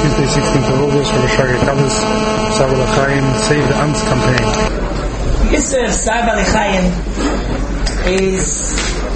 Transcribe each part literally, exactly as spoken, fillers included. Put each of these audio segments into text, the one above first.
Tuesday, sixteenth of August, for the Shari Kabbos, Tzar B'Lechaim, Save the Ants campaign. Yisuf Tzar B'Lechaim is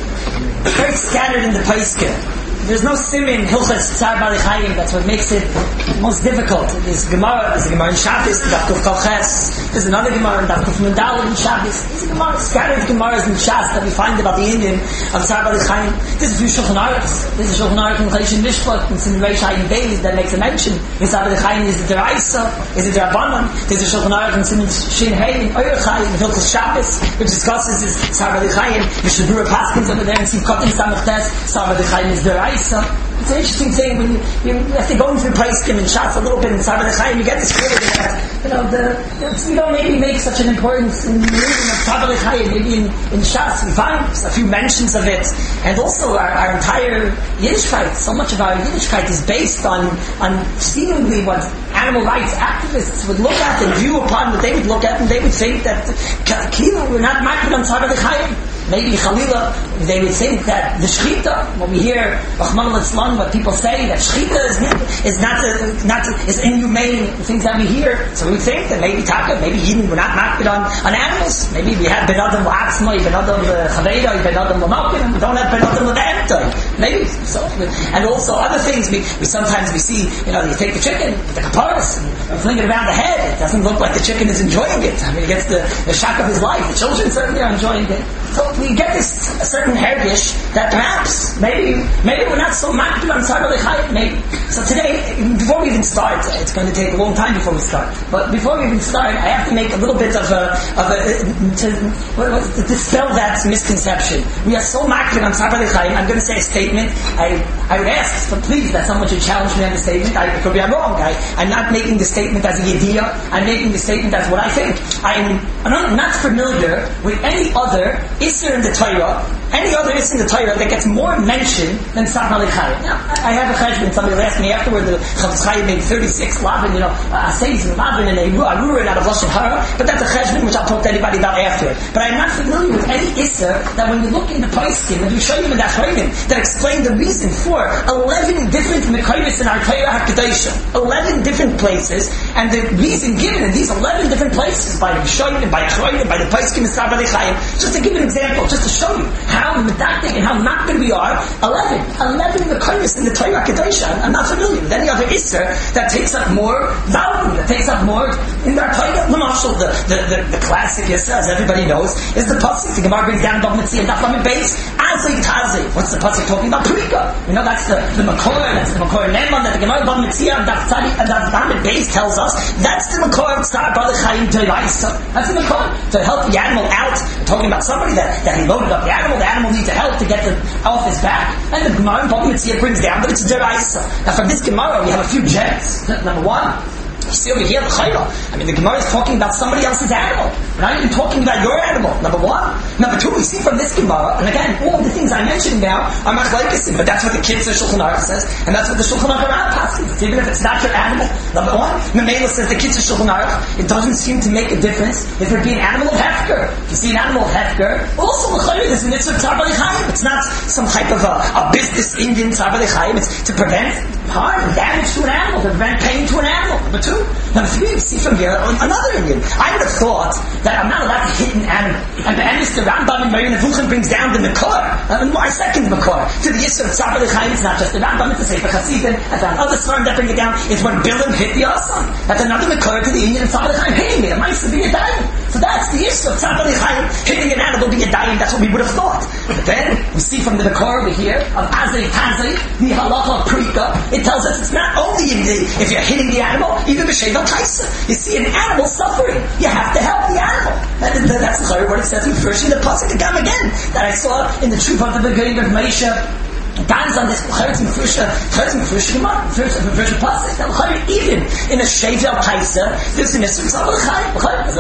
very scattered in the Paiskim. There's no simin hilchas Tzar B'Lechaim. That's what makes it most difficult. There's Gemara, there's a Gemara in Shabbos, Daf Kuf Kol Ches. There's another Gemara in Daf Kuf Nun Daled in Shabbos. There's a Gemara, scattered Gemaras in Shas that we find about the Indian of Tzar B'Lechaim. This is from Shulchan Aruch. This is Shulchan Aruch in Chayishin Mishpat and Sin Reish Hayin Beis that makes a mention. In Tzar B'Lechaim is the Deraisa, is the Derabanan. There's a Shulchan Aruch in Sin Shin Hay in Oyer in Hilchas Shabbos, which discusses this Tzar B'Lechaim. The Shabura Paskins over there and see Kotin Samach Tes. Tzar B'Lechaim is the Deraisa. It's an interesting thing when you, you have to go into the price and Shas a little bit in Tzar B'Lechaim, you get this feeling that you know the we don't maybe make such an importance in the reading of Tzar B'Lechaim. Maybe in, in Shas we find a few mentions of it, and also our, our entire Yiddishkeit. So much of our Yiddishkeit is based on on seemingly what animal rights activists would look at and view upon what they would look at, and they would think that Kilo we're not marked on Tzar B'Lechaim. Maybe Chalila, they would think that the Shechita, when we hear Rahman al-Islam, what people say, that Shechita is not, is not, a, not a, is inhumane, things that we hear. So we think that maybe Taka, maybe Eden, we're not marked on, on animals. Maybe we have Ben Adam l'Atzma, Ben Adam l'Chaveira, Ben Adam l'Malkin, and we don't have Ben Adam l'Emtoi. Maybe so. And also other things, we, we sometimes we see, you know, you take the chicken, the kaparas, and fling it around the head. It doesn't look like the chicken is enjoying it. I mean, it gets the, the shock of his life. The children certainly are enjoying it. So we get this a certain hergish that perhaps maybe maybe we're not so marked on Tzar B'Lechaim. Maybe so today, before we even start, it's going to take a long time before we start. But before we even start, I have to make a little bit of a of a to, what, what, to dispel that misconception. We are so marked on Tzar B'Lechaim. I'm going to say a statement. I I would ask, so please, that someone should challenge me on the statement. I could be wrong. I, I'm not making the statement as a idea. I'm making the statement as what I think. I'm not, not familiar with any other Isser in the Torah, any other Isser in the Torah that gets more mention than Tzar B'Lechaim. Now, I have a cheshbon. Somebody will ask me afterward. The Chavetz Chaim made thirty-six lavin, you know, assays and lavin and a arurin out of lashon hara. But that's a cheshbon which I'll talk to anybody about afterward. But I'm not familiar with any Isser that when you look in the Paiskim and you show you in that Chayim that explain the reason for eleven different mekayvis in our Torah Hakadoshim, eleven different places, and the reason given in these eleven different places by the Rishonim, by Chayim, by the Paiskim and Tzar B'Lechaim. Just to give an example, just to show you how medactic and how not good we are. Eleven, eleven mekayvis in the Torah Hakadoshim. I'm not familiar with any other Isser that takes up more value, that takes up more in our Torah. L'mashal, the, the, the, the classic Isser, as everybody knows, is the pasuk. The Gemara brings down Bava Metzia and Daf Lamed Beis. Azay Tazay. What's the pasuk talking about? Prika. You know, that's the, the Makor, that's the Makor Neman, that the Gemara Bava Metzia and Daf Tzadi and Daf Lamed Beis tells us. That's the Makor of Tzar B'Lechaim Deraisa. That's the Makor. To help the animal out. We're talking about somebody that, that he loaded up the animal. The animal needs help to get the, off his back. And the Gemara Bava Metzia brings down that it's Deraisa. Now from this Gemara we have a few gems. Number one, you see over here the Chayra. I mean the Gemara is talking about somebody else's animal. We're not even talking about your animal. Number one. Number two, we see from this Gemara, and again, all the things I mentioned now are machlokes, but that's what the kids of Shulchan Aruch says, and that's what the Shulchan Aruch passes. Even if it's not your animal. Number one, Memela says the kids of Shulchan Aruch, it doesn't seem to make a difference if it be an animal of Hefker. If you see an animal of Hefker, also the Chayra is an Isser Tzar B'Lechaim. It's not some type of a, a business Indian Tzar B'Lechaim. It's to prevent harm and damage to an animal, to prevent pain to an animal. Number two. Number three, we see from here another Indian. I would have thought that I'm not allowed to hit an animal. And the Emes, the Rambam in Moreh Nevuchim brings down the Makor, uh, my second Makor, to the Yisur of Tzar B'Lechaim. It's not just the Rambam, it's the Sefer Chassidim. I found other Svarim that bring it down. It's when Bilam hit the Asan. That's another Makor to the Indian of Tzar B'Lechaim hitting it. It might be a dying. So that's the Yisur of Tzar B'Lechaim hitting an animal be a dying. That's what we would have thought. But then we see from the Makor over here of Azay Tazay, the Halacha of Prika, it tells us it's not only in the, if you're hitting the animal, even the Sheva Kaisa. You see an animal suffering, you have to help the animal. That is, that's what it says in first in the pasuk again again that I saw in the truth of the beginning of Moshe. Ganz on this Charetz Mefusha, Charetz Mefusha Gemara, first Mefusha pasuk. That even in a Sheva Kaisa, there's an Isser Tzar B'Lechaim.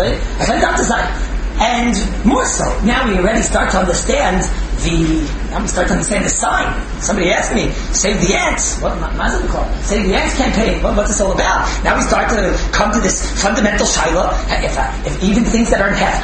I find out design. And more so, now we already start to understand the, now we start to understand the sign. Somebody asked me, Save the Ants. What, Mazal called? Save the Ants campaign. What, what's this all about? Now we start to come to this fundamental shaila. If, uh, if even things that are in Hefker,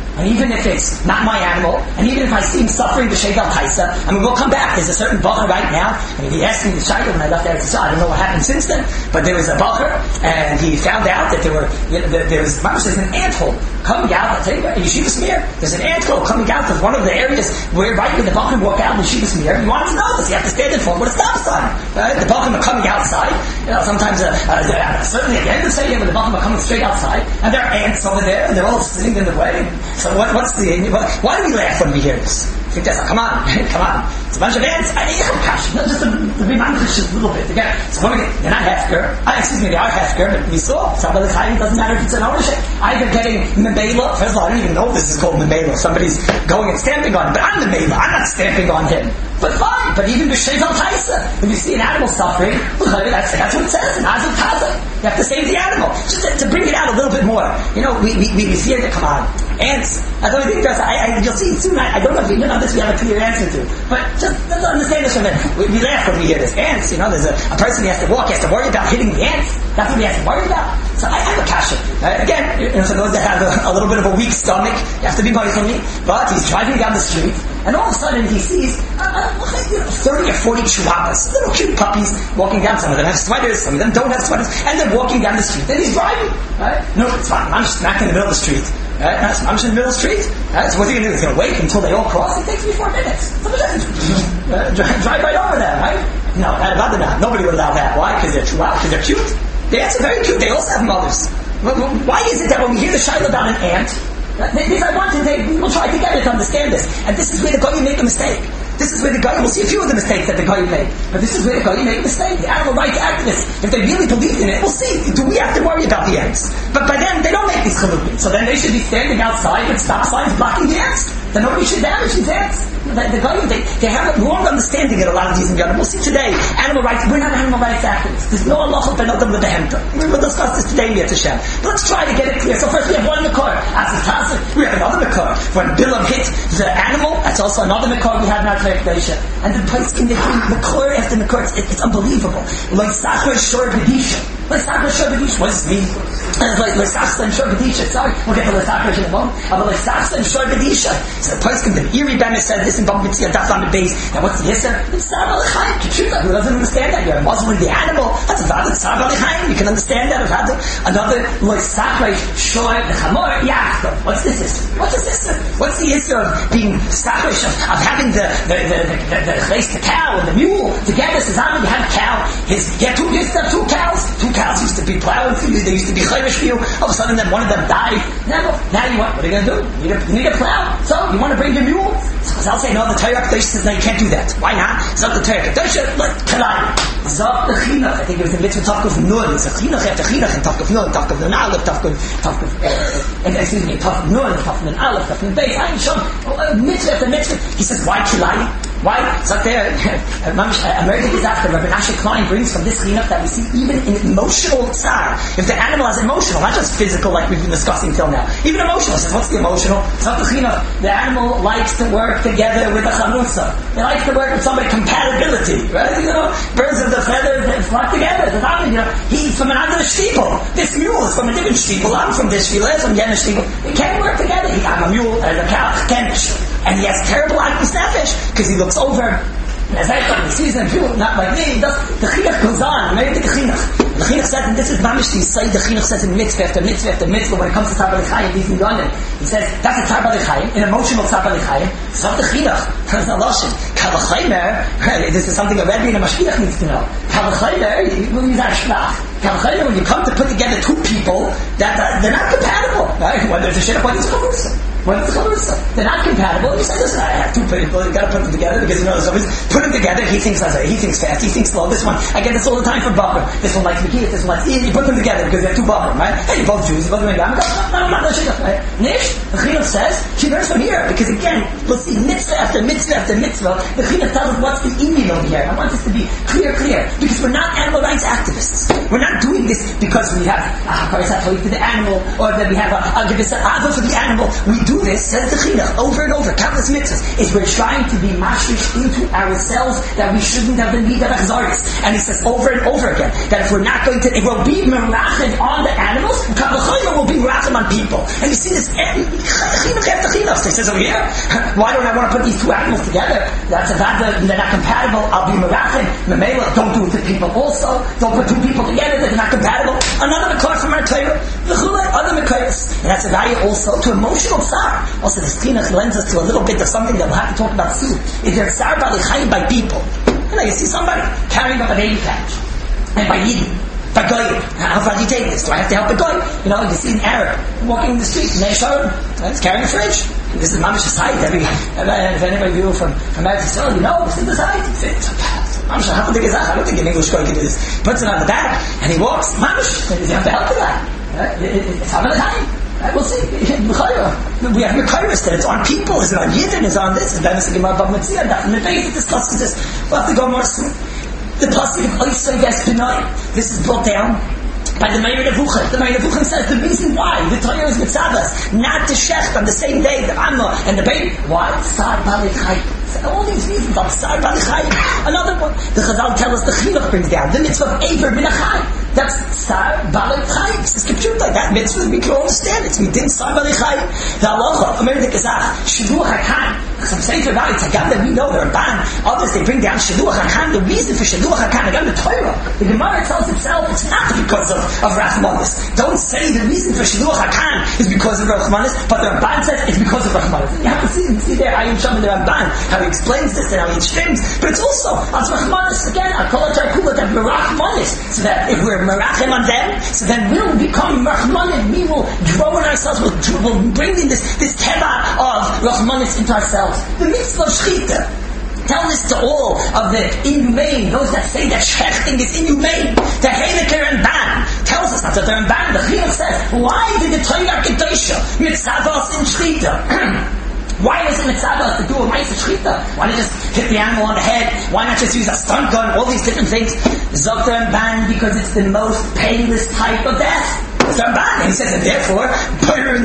And even if it's not my animal, and even if I see him suffering the Sheikh al-Taisa, I mean, we'll come back. There's a certain bacher right now. I mean, he asked me the Sheikh when I left there. I don't know what happened since then, but there was a bacher, and he found out that there were, you know, there, there was, there's an anthole coming out. I'll tell you what, in Yeshiva Smear, there's an anthole coming out of one of the areas where right when the bacher walk out in Yeshiva Smear, you want to know this. You have to stand in front with a stop sign. Right? The bacher are coming outside. You know, sometimes, uh, uh, certainly at the end of the stadium, when the bacher are coming straight outside, and there are ants over there, and they're all sitting in the way. So what, what's the, why do we laugh when we hear this? I think that's, oh, come on, come on. It's a bunch of ants. I need cash. No, just to, to be mindful just a little bit. Again, so when we get, they're not hefker. Uh, excuse me, they are hefker, but we saw, Sabbath Chaim doesn't matter if it's an ownership. Either getting Memela, first of all, I don't even know if this is called Memela. Somebody's going and stamping on him, but I'm Memela. I'm not stamping on him. But fine, but even b'sheiv al-taisa, when you see an animal suffering, that's, that's what it says in Azul Taza. You have to save the animal. Just to, to bring it out a little bit more. You know, we, we, we fear that, come on, ants. I don't think there's, I, I, you'll see it soon. I, I don't know if you know this, we have a clear answer to. But just let's understand this for a minute. We, we laugh when we hear this. Ants, you know, there's a, a person who has to walk, he has to worry about hitting the ants. That's what he has to worry about. So I have a kasha. Uh, again, you know, for those that have a, a little bit of a weak stomach, you have to be mindful of me. But he's driving down the street, and all of a sudden he sees uh, uh, you know, thirty or forty chihuahuas, little cute puppies walking down. Some of them have sweaters, some of them don't have sweaters, and they're walking down the street. Then he's driving. Right? No, it's fine. I'm just smack in the middle of the street. Right? I'm just in the middle of the street. Right? So what's he going to do? He's going to wait until they all cross. It takes me four minutes. Somebody uh, drive, drive right over them, right? No, not about that. Nobody would allow that. Why? Because they're chihuahuas. Because they're cute. The ants are very cute. They also have mothers. Why is it that when we hear the shaila about an ant, this I want to take, we will try together to understand this. And this is where the Goyim make a mistake. This is where the Goyim, we'll see a few of the mistakes that the Goyim make. But this is where the Goyim make a mistake. The animal rights activists, if they really believe in it, we'll see. Do we have to worry about the ants? But by then, they don't make these chalukim. So then they should be standing outside with stop signs blocking the ants. Then nobody should damage these ants. The, the Goyim, they, they have a wrong understanding in a lot of these in Yonah. We'll see today, animal rights, we're not animal rights activists. There's no Allah benodam lebehemta. We will discuss this today in Yet Hashem. But let's try to get it clear. So first we have one Makor, Asif Tazir. We have another Makor. When Bilam hit the animal, that's also another Makor we have in our Tradition. And the place in the Makor after Makor, it's, it's unbelievable. Like Sachar Shor Bedisha. Like Sachar Shor Bedisha. What does it mean? And it's like like Sachar and Shor Bedisha. Sorry, we'll get to the Sachar in a moment. But like Sachar and Shor Bedisha. So the place in the Iri Bemis said this in Bambitzia, that's on the base. And what's the Yisr? It's Tzar B'Lechaim. Ketruta. Who doesn't understand that? You're a Muslim with the animal. That's about it. Tzar B'Lechaim. You can understand that. Another like Sachar Shor the Chamor Yachto. What's this Yisr? What's this Yisr? What's the Yisr of being Sachar of having the the the the, the, the, the cow and the mule together? Says, I'm going to have a cow. His, he had two, he used to have two cows. Two cows used to be plowing for you. They used to be chayrish for you. All of a sudden, then one of them died. Now, now you want, what are you going to do? You need, a, you need a plow. So, you want to bring your mule? So, I'll say, no, the Torah Kadosh says, no, you can't do that. Why not? So, the Torah Kadosh, like, Kalai. Zok the Chinuch. I think it was the mitzvah Tavkuf Nun. It's a Chinuch after Chinuch, and Tavkuf Nun, Tavkuf Nun Aleph, Tavkuf, Tavkuf, and excuse me, Tavkuf Nun, Tavkuf Nun Aleph, Tavkuf Nun Beis. I'm sure, mitzvah after mitzvah. He says, why Kalai? Why? So there, American disaster, Rabbi Nashe Klein brings from this chinuch that we see even in emotional tsar. If the animal is emotional, not just physical like we've been discussing till now, even emotional. Says, what's the emotional? So the chinuch, the animal likes to work together with a chanutza. It likes to work with somebody, compatibility, right? You know, birds of the feathers, they flock together. The family, you know, he's from an other sheeple. This mule is from a different sheeple. I'm from this sheeple, I'm from the other sheeple. They can't work together. He, I'm a mule, and a cow, can't. And he has terrible akis nefesh because he looks over. As I thought, he sees them people not like me. He does, the chinuch goes on. Maybe the chinuch. The chinuch says, and this is mamish. He says the chinuch says in mitzvah after mitzvah after mitzvah when it comes to tzar b'lechaim. He's in London. He says that's a tzar b'lechaim, an emotional tzar b'lechaim. So the chinuch. That's not lashon. Kalachaymer. This is something a Rebbe and a mashgiach needs to know. Kalachaymer. When you Kalachaymer, when you come to put together two people that uh, they're not compatible, right? When there's a shit upon this chavrusa. When it's chavrusa, they're not compatible. You say, listen, I have two people. You got to put them together because you know there's always put them together. He thinks he thinks fast. He thinks slow. This one, I get this all the time for Bakr. This one likes Mikiyah. This one likes. You put them together because they're two Bakr, right? Hey, you're both Jews. You both Megan. No, no, no, no, right? Nish, the chinuch says she learns from here because again, we'll see mitzvah after mitzvah after mitzvah. The chinuch tells us what's the meaning over here. I want this to be clear, clear because we're not animal rights activists. We're not doing this because we have ah, for the animal, or that we have a, a give us an ava for the animal. We do this, says the chinuch, over and over, countless mitzvahs, is we're trying to be mashrish into ourselves that we shouldn't have the need of achzaris. And he says over and over again, that if we're not going to, it will be merachim on the animals, kavachayim will be merachim on people. And you see this, chinuch after chinuch. So he says over here, why don't I want to put these two animals together? That's a bad, they're not compatible. I'll be merachim, memela, don't do it to people also. Don't put two people together, they're not compatible. Another makar from our Torah, other makaras. And that's a value also to emotional tsar. Also, this chinuch lends us to a little bit of something that we'll have to talk about soon. Is there tsar b'alichayim by people? You know, you see somebody carrying up a baby couch, and by Yidden, by Goyim, how far do you take this? Do I have to help a Goy? You know, you see an Arab walking in the street, and they show him, he's carrying a fridge. This is Mamish height. Every, if anybody of you from America Israel, you know, this is the height. Mamish, how big is that? I don't think an English Goy can do this. He puts it on the back, and he walks. Mamish, you have to help the guy. It's how many times? Right, we'll see. We have Mekairis that it's on people. Is it on Yidden? Is it on this? Is that the Gemara Bava Metzia? And the base discusses this. We'll have to go more soon. The pasuk of Oisei Ves Benai. This is brought down by the Meir Nevuchim. The Meir Nevuchim says the reason why the Torah is mitzvahs, not to shecht on the same day, the Amma and the baby. Why? Tsar Balichai. All these reasons of Tsar Balichai. Another one. The Chazal tell us the Chinuch brings down the mitzvah of Eber Minachai. That's Tsar Balichai. It's computer. That mitzvah we can understand. It's Midin Tsar Balichai. The Halacha, America Kazach, Shiluach HaKan. Some Sefer Valley Tagam that we know, the Ramban, others they bring down Shiluach HaKan. The reason for Shiluach HaKan, again the Torah, the Gemara tells itself it's not because of, of Rachmanis. Don't say the reason for Shiluach HaKan is because of Rachmanis, but the Ramban says it's because of Rachmanis. You have to see, see there, Ayin Sham in the Ramban, how he explains this and how he extremes, but it's also as Rachmanis again, I call it Tarkula, that we're Rachmanis, so that if we're Merachim on them, so then we'll become Rachmanis, we will grow in ourselves, we'll, we'll bring in this, this Teva of Rachmanis into ourselves. The mitzvah of Shechita. Tell this to all of the inhumane, those that say that shechting is inhumane. The Heineker and Ban tells us, not that they're in Ban, the Chinuch says, why did the Torah Kedosha mitzvahs in Shechita? Why is it mitzvah to do a mitzvah shechita? Why not just hit the animal on the head? Why not just use a stunt gun? All these different things. Zokter and Ban, because it's the most painless type of death. It's a ban. And he says, and therefore, and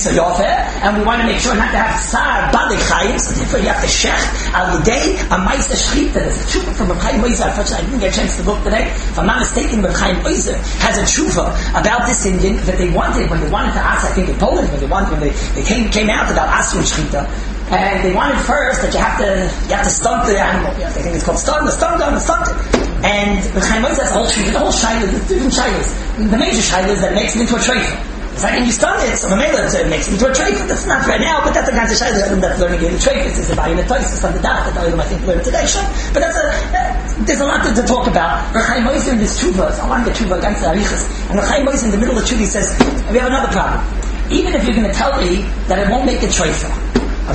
we want to make sure not to have tsar balichayim. So therefore, you have to shech al yidei a mitzvah shechita. There's a tshuva from Reb Chaim Oizer. Unfortunately, I didn't get a chance to look today. If I'm not mistaken, Reb Chaim Oizer has a tshuva about this Indian that they wanted when they wanted to ask. I think in Poland when they wanted when they, they came came out about asur shechita. And they wanted first that you have to you have to stunt the animal. You have to, I think it's called stun, the stun gun, the stunt it. And the Chaim Oizer has the whole shayla, the whole shayla, the different shaylas. The major shayla is that it makes it into a treifa. It's like when you stun it, so Mamela it makes it into a treifa. That's not right now, but that's the kind of shayla that's learning in the treifas. It's about in the toys, it's on the daf, that I think learned today. But that's a, uh, there's a lot to, to talk about. The Chaim Oizer in this tshuva, so I want to get tshuva against the arichas. And the Chaim Oizer in the middle of the tshuva says, we have another problem. Even if you're going to tell me that it won't make a treifa, I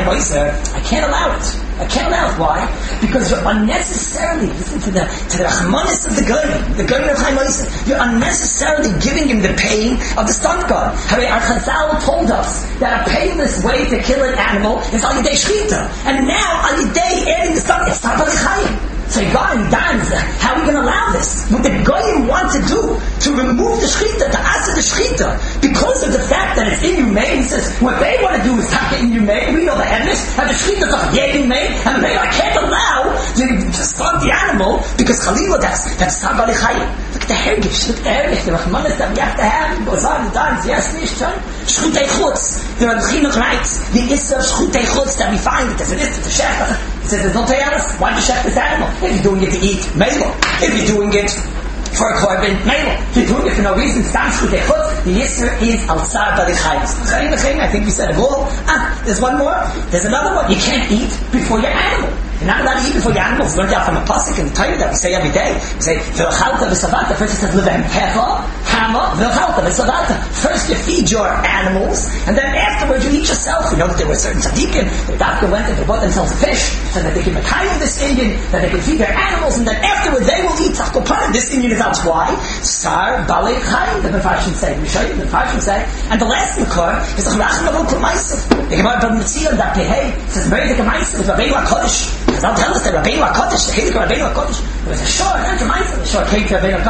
can't allow it. I can't allow it. Why? Because you're unnecessarily, listen to the to the rachmanis of the Goyim, the Goyim of Chaim Oizer, you're unnecessarily giving him the pain of the stunt gun. Our Chazal told us that a painless way to kill an animal is al yidei shechita, and now al yidei adding the stunt, it's not balichayim. So God dance. How are we going to allow this? What the Goyim want to do to remove the shechita, to answer the shechita, because of the fact that it's inhumane. He says what they want to do is not inhumane. We know the emes, and the shechita is not yet inhumane, and maybe I can't allow to, to stunt the animal because Chalila that's that's sabali chayim. Look at the hergish, look at the hergish, the rachmanis that we have to have. It goes on and dance. Yes, nishchan. Shchutei chutz. The Rebbe Chinuch writes the issa of shchutei chutz that we find it as an issa to shech. He says there's no teyaras. Why do you shech this animal? If you're doing it to eat, melo. If you're doing it for a korban, melo. If you're doing it for no reason, stam shchutei chutz. The yisr is al tsar balichayim. I think we said it all. Ah, there's one more. There's another one. You can't eat before your animal. You're not allowed to eat before your animals. We learned out from a pasuk in the Torah that we say every day. We say, V'chalta v'savata. First it says, L'vem hecha, hama, v'chalta v'savata. First you feed your animals, and then afterwards you eat yourself. We know that there were certain tzaddikim, the doctor went and they bought themselves a fish, so that they can make this Indian, that they can feed their animals, and then afterwards they will eat tzachkopan. This Indian is out. Why? Sar balei chayim, the Mefarshim say. We show you the Mefarshim say. And the last makor is the Churachem Avol Kol Ma'asav. The Gemara Bava Metzia, that Pehei, says, Meri Dika Ma'asav, Rabbeinu HaKodesh. I'll tell us that Rabbeinu HaKodesh, the Chiduk of Rabbeinu HaKodesh, there was a short, not a Ma'asav, a short came to Rabbeinu HaKodesh,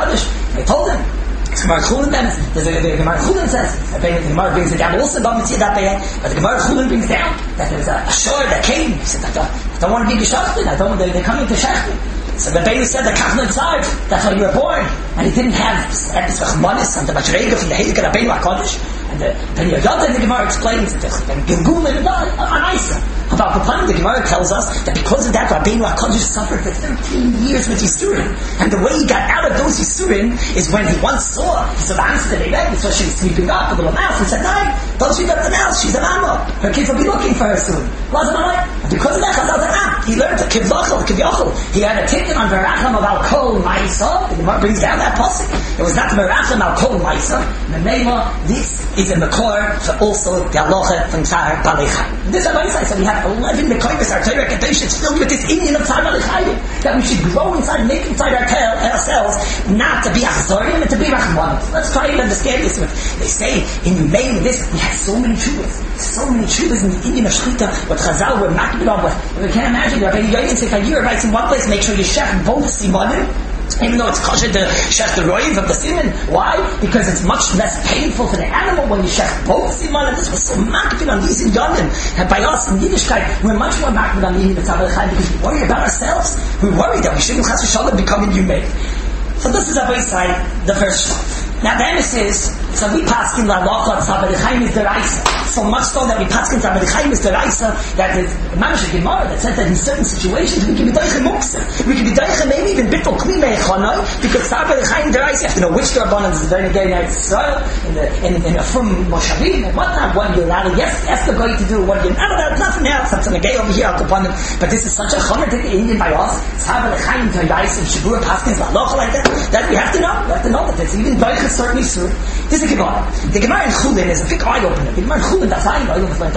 I told him. The Gemara Chulin then, the Gemara Chulin says, the Gemara brings it down, also don't see that way, but the Gemara Chulin brings down that there's a, a shore that came. He said, I don't, I don't want to be geshachted, I don't, they're coming to shechted. So the Benu said, the Kachna Tzad, that's how you were born. And he didn't have Epis Vachmanis and the Bachrega from the Heilige Rabbeinu HaKodesh. And the Benu Yoda in the Gemara explains that the Gilgul and on Isa. About the plan, the Gemara tells us that because of that, Rabbeinu HaKodesh suffered for thirteen years with Yisurin. And the way he got out of those Yisurin is when he once saw, he saw the answer that he read, he saw she was sweeping up, a little mouse, and said, no, don't sweep up the mouse, she's an Amma. Her kids will be looking for her soon. And because of that, Chazal said, ah, he learned to Kivlachel, Kivyochel. He had a ticket on Veracham of Al-Kol Maisa. The Gemara brings down that pasuk. It was not Veracham Al-Kol Maisa. The Nema, this is in the core for also the Aloha from Tzar Balei Chayim. This is what I said, we have eleven Mekoyves, our Torah Kedosh, it's filled with this Indian of Tzar Balei Chayim, that we should grow inside, make inside our tail, ourselves, not to be Achzorim, and to be Rachmanim. Let's try and understand this. They say, in Yumein, this, we have so many chuvas, so many chuvas in the Indian of Shchita, what Chazal were knocking it on with. We can't imagine, Rabbi Yoyin said, if you're right in one place, make sure you shech both simanim, even though it's kosher to shech the roiv of the siman. Why? Because it's much less painful for the animal when you shech both simanim. This was so makbid on these in Yonim. And by us in Yiddishkeit, we're much more makbid on the Indian of Tzar Balei Chayim because we worry about ourselves. We worry that we shouldn't chas v'shalom become inhumane. So this is Abai side, the first shot. Now the emes is, so we paskin la locha Tzar Balei Chayim is deraisa. So much so that we paskin Tzar Balei Chayim is deraisa, that there's a mamish Gemara that says that in certain situations we can be doiche mukser. We can be doiche maybe even bittul kli meichonoi, because Tzar Balei Chayim deraisa, you have to know which Rabbanan is very again in Israel, in the, in, in a from Moshavim, and whatnot, what you're allowed, yes, ask the guy to do, what you're not allowed, nothing else, something gay over here, I'll upon them. But this is such a chomer to the Indian by us, Tzar Balei Chayim deraisa, and Shabura paskin la locha like that, that we have to know, we have to know that it's even doiche certainly soon. This is a Gemara. The Gemara in Chulin is a big eye opener. The Gemara in Chulin, that's I know,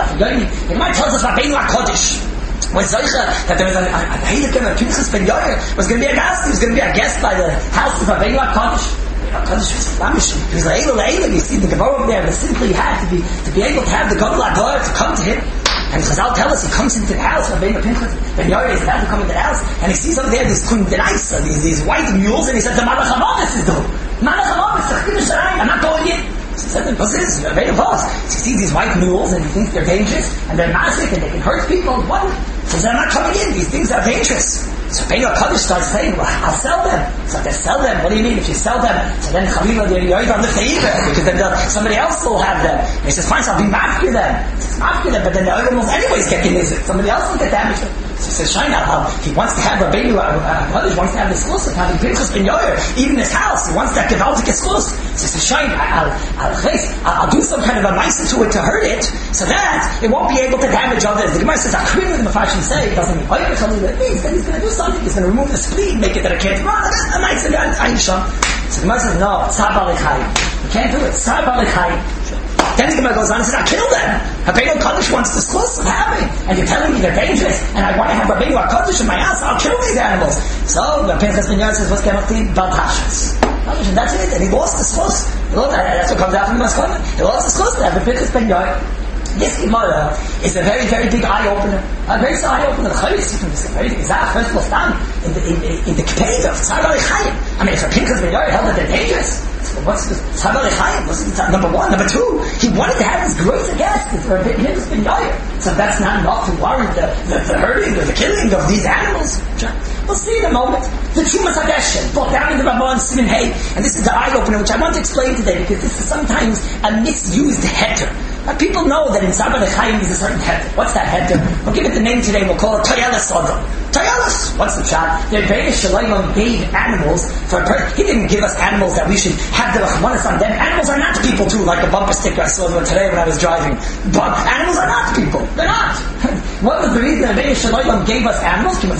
the Gemara tells us about Rabbeinu HaKodesh. Was Zoicha, that there was a Heilige Gemara, Pinchas Ben Yair, was going to be a guest, he was going to be a guest by the house of Rabbeinu HaKodesh. HaKodesh was flamish. He was Le'ela Le'ela, you see the Gemara over there, that simply had to be, to be able to have the Gadol HaDor to come to him. And Chazal tell us he comes into the house, Rabbeinu Pinchas Ben Yair is about to come into the house, and he sees over there these kundenaisa, these, these white mules, and he says, the Malach HaMavis is doing. Malach HaMavis, I'm not going in. So he said, what's this? Rabbeinu Boss. So he sees these white mules, and he thinks they're dangerous, and they're massive, and they can hurt people. What? So he said, I'm not coming in, these things are dangerous. So Rabbeinu HaKodesh starts saying, well, I'll sell them. So they sell them. What do you mean if you sell them? So then Chalila, they're on the Fever, because then somebody else will have them. And he says, fine, so I'll be mafkir them. He says, mafkir them, but then the other ones anyways get innocent. Somebody else will get damaged. So he says, Shine, uh, he wants to have Rabbeinu HaKodesh, wants to have this exclusive, having Pinchas Ben Yair, even his house, he wants that Gevaldik exclusive. So he says, Shine, I'll, I'll, I'll, I'll do some kind of a nicer to it to hurt it, so that it won't be able to damage others. The Gemara says, Akrim with the Mepharshim say, it doesn't mean, oh, it means that he's going to do something, he's going to remove the spleen, make it that it can't run, a nice and Aisha. So the Gemara says, no, Tzar Balei Chayim. You can't do it, Tzar Balei Chayim. Then the Gemara goes on and says, I'll kill them. Rabbeinu HaKodesh wants this close of having, and you're telling me they're dangerous, and I want to have Rabbeinu HaKodesh in my house, I'll kill these animals. So the Pinchas Ben Yair says, what's going to be Baltashas? And that's it, and he lost the schos. That's what comes out from the Maskana. He lost the schos, and the Pinchas Ben Yair. This Gemara is a very, very big eye-opener. A very big eye-opener. The Chayis, it's a very big Zah, first of all, stand in the, in, in the Kpeda of Tzar Balei Chayim. I mean, if a Pinchas Ben Yair held that they're dangerous, so what's the Tzar Balei Chayim? What's the number one? Number two, he wanted to have his greater guest for Pinchas Ben Yair. So that's not enough to warrant the, the, the hurting or the killing of these animals. We'll see in a moment. The Trumas Hadeshen, brought down in the Ramban Siman Hay, and this is the eye-opener, which I want to explain today, because this is sometimes a misused heter. Now, people know that in Tzar Balei Chayim there's a certain heter. What's that heter? We'll give it the name today, we'll call it Toyelas Odom. Toyelas! What's the shot? The Rebbeinu Shalom gave animals for a person. He didn't give us animals that we should have the Rachmanis on them. Animals are not people too, like a bumper sticker I saw today when I was driving. But animals are not people. They're not. What was the reason that Rebbeinu Shalom gave us animals? He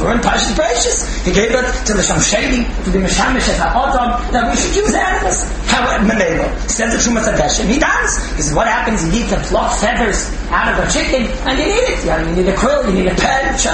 gave it to the Shamsheli, to the Meshamish as Ha'odom, that we should use animals. How Menelo says the Trumas Hadeshen. He does. He says, what happens? You need to pluck feathers out of a chicken, and you need it. You need a quill, you need a pen,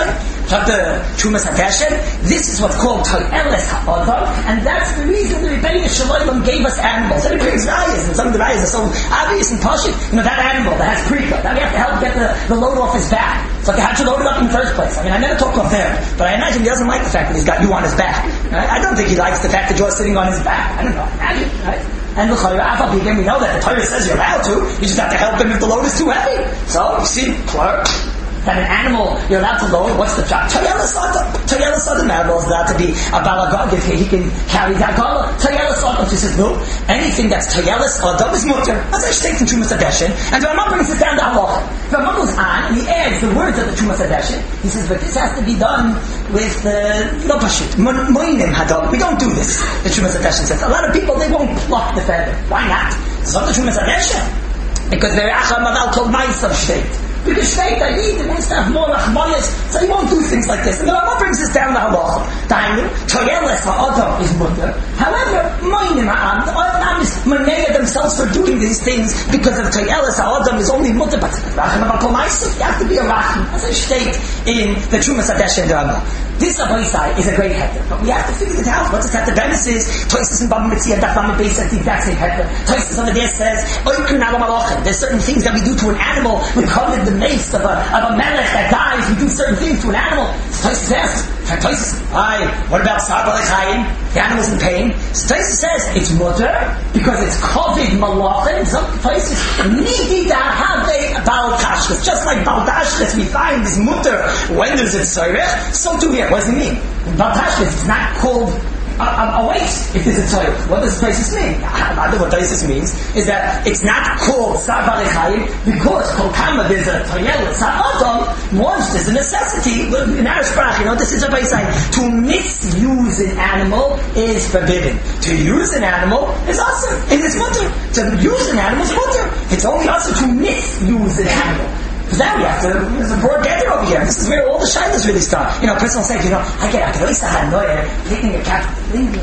Shut the Trumas Hadeshen. This is what's called Toyeles Ha'adam, and that's the reason the Rebbeinu Shalom gave us animals. And it brings rayas, and some of the rayas are so obvious and pashut. You know, that animal that has prika, that we have to help get the, the load off his back. So how'd you load it up in the first place? I mean, I never talked off there, but I imagine he doesn't like the fact that he's got you on his back. Right? I don't think he likes the fact that you're sitting on his back. I don't know. Imagine, right? And the Chayra, we know that the Torah says you're allowed to. You just have to help him if the load is too heavy. So, you see, clerk, that an animal you're allowed to load, what's the job? Toyeles Adam. Toyeles Adam animal is allowed to be a balagad if he can carry that gala. Toyeles Adam, she says, no, anything that's Toyeles Adam is mutter. As I take from Trumas Hadeshen, and the Rambam brings it down to halacha. The Rambam goes on, and he adds the words of the Trumas Hadeshen. He says, but this has to be done with the, no pashut, moinim hadam. We don't do this, the Trumas Hadeshen says. A lot of people, they won't pluck the feather. Why not? It's not the Trumas Hadeshen. Because they're acham aval kol ma'asav shteit. Because Shteit, I need, it wants to have more Rachmanis, so he won't do things like this. And the Rambam brings this down to halacha. Tainu, Toyeles Ha'adam is mutter. However, Moinim Ha'am, the Adam is Manea themselves for doing these things because of Toyeles Ha'adam is only mutter, but Racham Aval Kol Ma'asav, you have to be a Racham. As I state in the Trumas Hadeshen Rambam. This Aboisai is a great heter, but we have to figure it out. What's the heter? Benesis, Toisus and Baba Mitzvah, Daf Lamed Beis says the exact same heter. Toisus over there says, Oikun Alam Alochem. There's certain things that we do to an animal. We covered the mace of a, of a melech that dies. We do certain things to an animal. So Toisus says, Toisus, aye, what about Sar Balei Chayim? The animal's in pain. So Toisus says, it's mutter, because it's kovid malachem. So Toisus, nidi da have Baal Tashchis. Just like Baal Tashchis, we find this mutter when there's a tzorech, so too here. What does it mean? In Baal Tashchis, it's not called a, a, a waste if there's a tzorech. What does Toisus mean? What Toisus means is that it's not called Sar Balei Chayim because Kol Kama there's a Toyeles Ha'adam. Once there's a necessity, in our sprach, you know, this is a way saying to misuse an animal is forbidden. To use an animal is awesome. It is mutter. To use an animal is mutter. It's only also to misuse an animal. Because now we have to, there's a broad gather over here. This is where all the shilas really start. You know, a person will say, you know, I get, I can always have a noyer, taking a cat,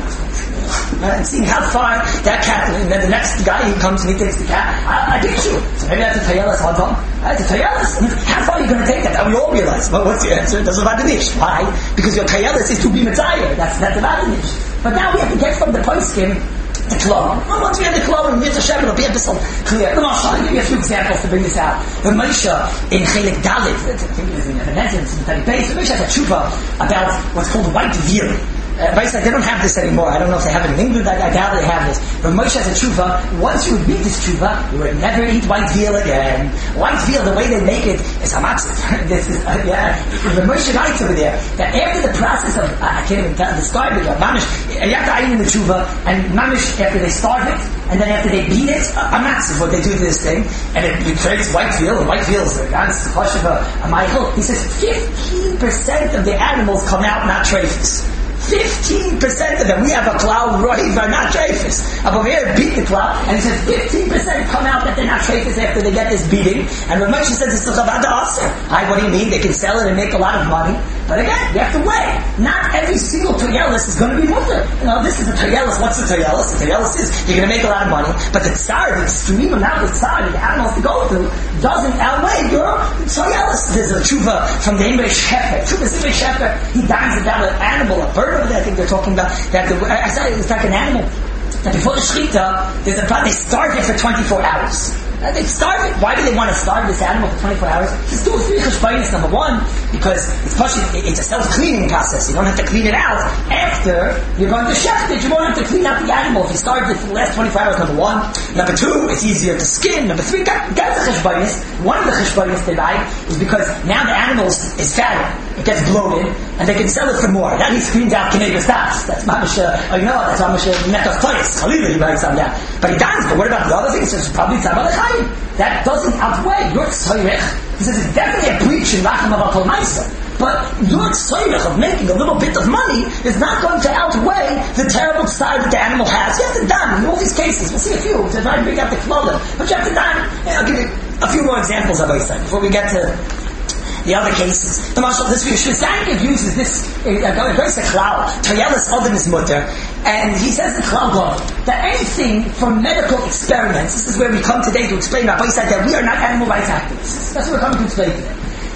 and seeing how far that cat, and then the next guy who comes and he takes the cat, I, I get you. So maybe that's a Toyeles Hadam. That's a Toyeles. How far are you going to take that? That we all realize. Well, what's the answer? That's a Vadanish. Why? Because your Toyeles is to be Mitzayir. That's, that's a Vadanish. But now we have to get from the poskim the klum. Well, once we have the klum and Mitzvah Shem, it'll be a bit clear. Let me I'll give you a few examples to bring this out. The Moshe in Chelik Dalit, I think it is in the Netherlands, in the Base, the Moshe has a tshuva about what's called white veal. Uh, basically, they don't have this anymore. I don't know if they have it in England. I, I doubt they have this. But Moshe has a tshuva. Once you would read this tshuva, you would never eat white veal again. White veal, the way they make it, is hamatzit. This is, uh, yeah. The Moshe writes over there that after the process of, uh, I can't even describe it, uh, mamish, you have to eat in the tshuva, and mamish, after they starve it, and then after they beat it, uh, hamatzit, what they do to this thing, and it, it creates white veal, and white veal is a ganz hush of a, a Michael. He says fifteen percent of the animals come out not treifus. fifteen percent of them, we have a cloud, roiv, are not treifus. Above here, beat the cloud, and he says fifteen percent come out that they're not treifus after they get this beating. And Rav Moshe says it's the chavada aser. Hi, what do you mean? They can sell it and make a lot of money. But again, you have to weigh. Not every single Toyeles is going to be mutter. You know, this is a Toyeles. What's a Toyeles? A Toyeles is you're going to make a lot of money, but the tsar, the extreme amount of tsar that the animals to go through, doesn't outweigh your Toyeles. There's a tshuva from the Imre Shefer. Tshuva is Imre Shefer. He dies about an animal, a bird over there. I think they're talking about that. The, I said it's like an animal. That before the shechita, there's a problem. They starve it for twenty-four hours. Uh, they starve it. Why do they want to starve this animal for twenty-four hours? Just do three cheshbonos. Number one, because it's pushing, it's a self-cleaning process. You don't have to clean it out after you're going to shecht it. You won't have to clean out the animal if you starve it for the last twenty-four hours. Number one. Number two, it's easier to skin. Number three, that's a cheshbonos. One of the cheshbonos they like is because now the animal is fatter. It gets bloated, and they can sell it for more. That means cleans out Kineva stats. That's mamish, uh, you know, that's mamish nekos toyes. Chalila, he writes on that. But he does. But what about the other things? It's probably tzar balei chayim. That doesn't outweigh your tzorech. He says it's definitely a breach in Racham Aval Kol Ma'asav. But your tzorech of making a little bit of money is not going to outweigh the terrible style that the animal has. You have to done in all these cases. We'll see a few to try and bring out the klolim. But you have to done. I'll give you a few more examples of Isaac before we get to the other cases. The Marshal, this Shvisankiv uses this, a very cloud, Toyeles Adam is mutter, and he says in Cloud that anything from medical experiments, this is where we come today to explain Rabbi Isaac that we are not animal rights activists. That's what we're coming to explain today.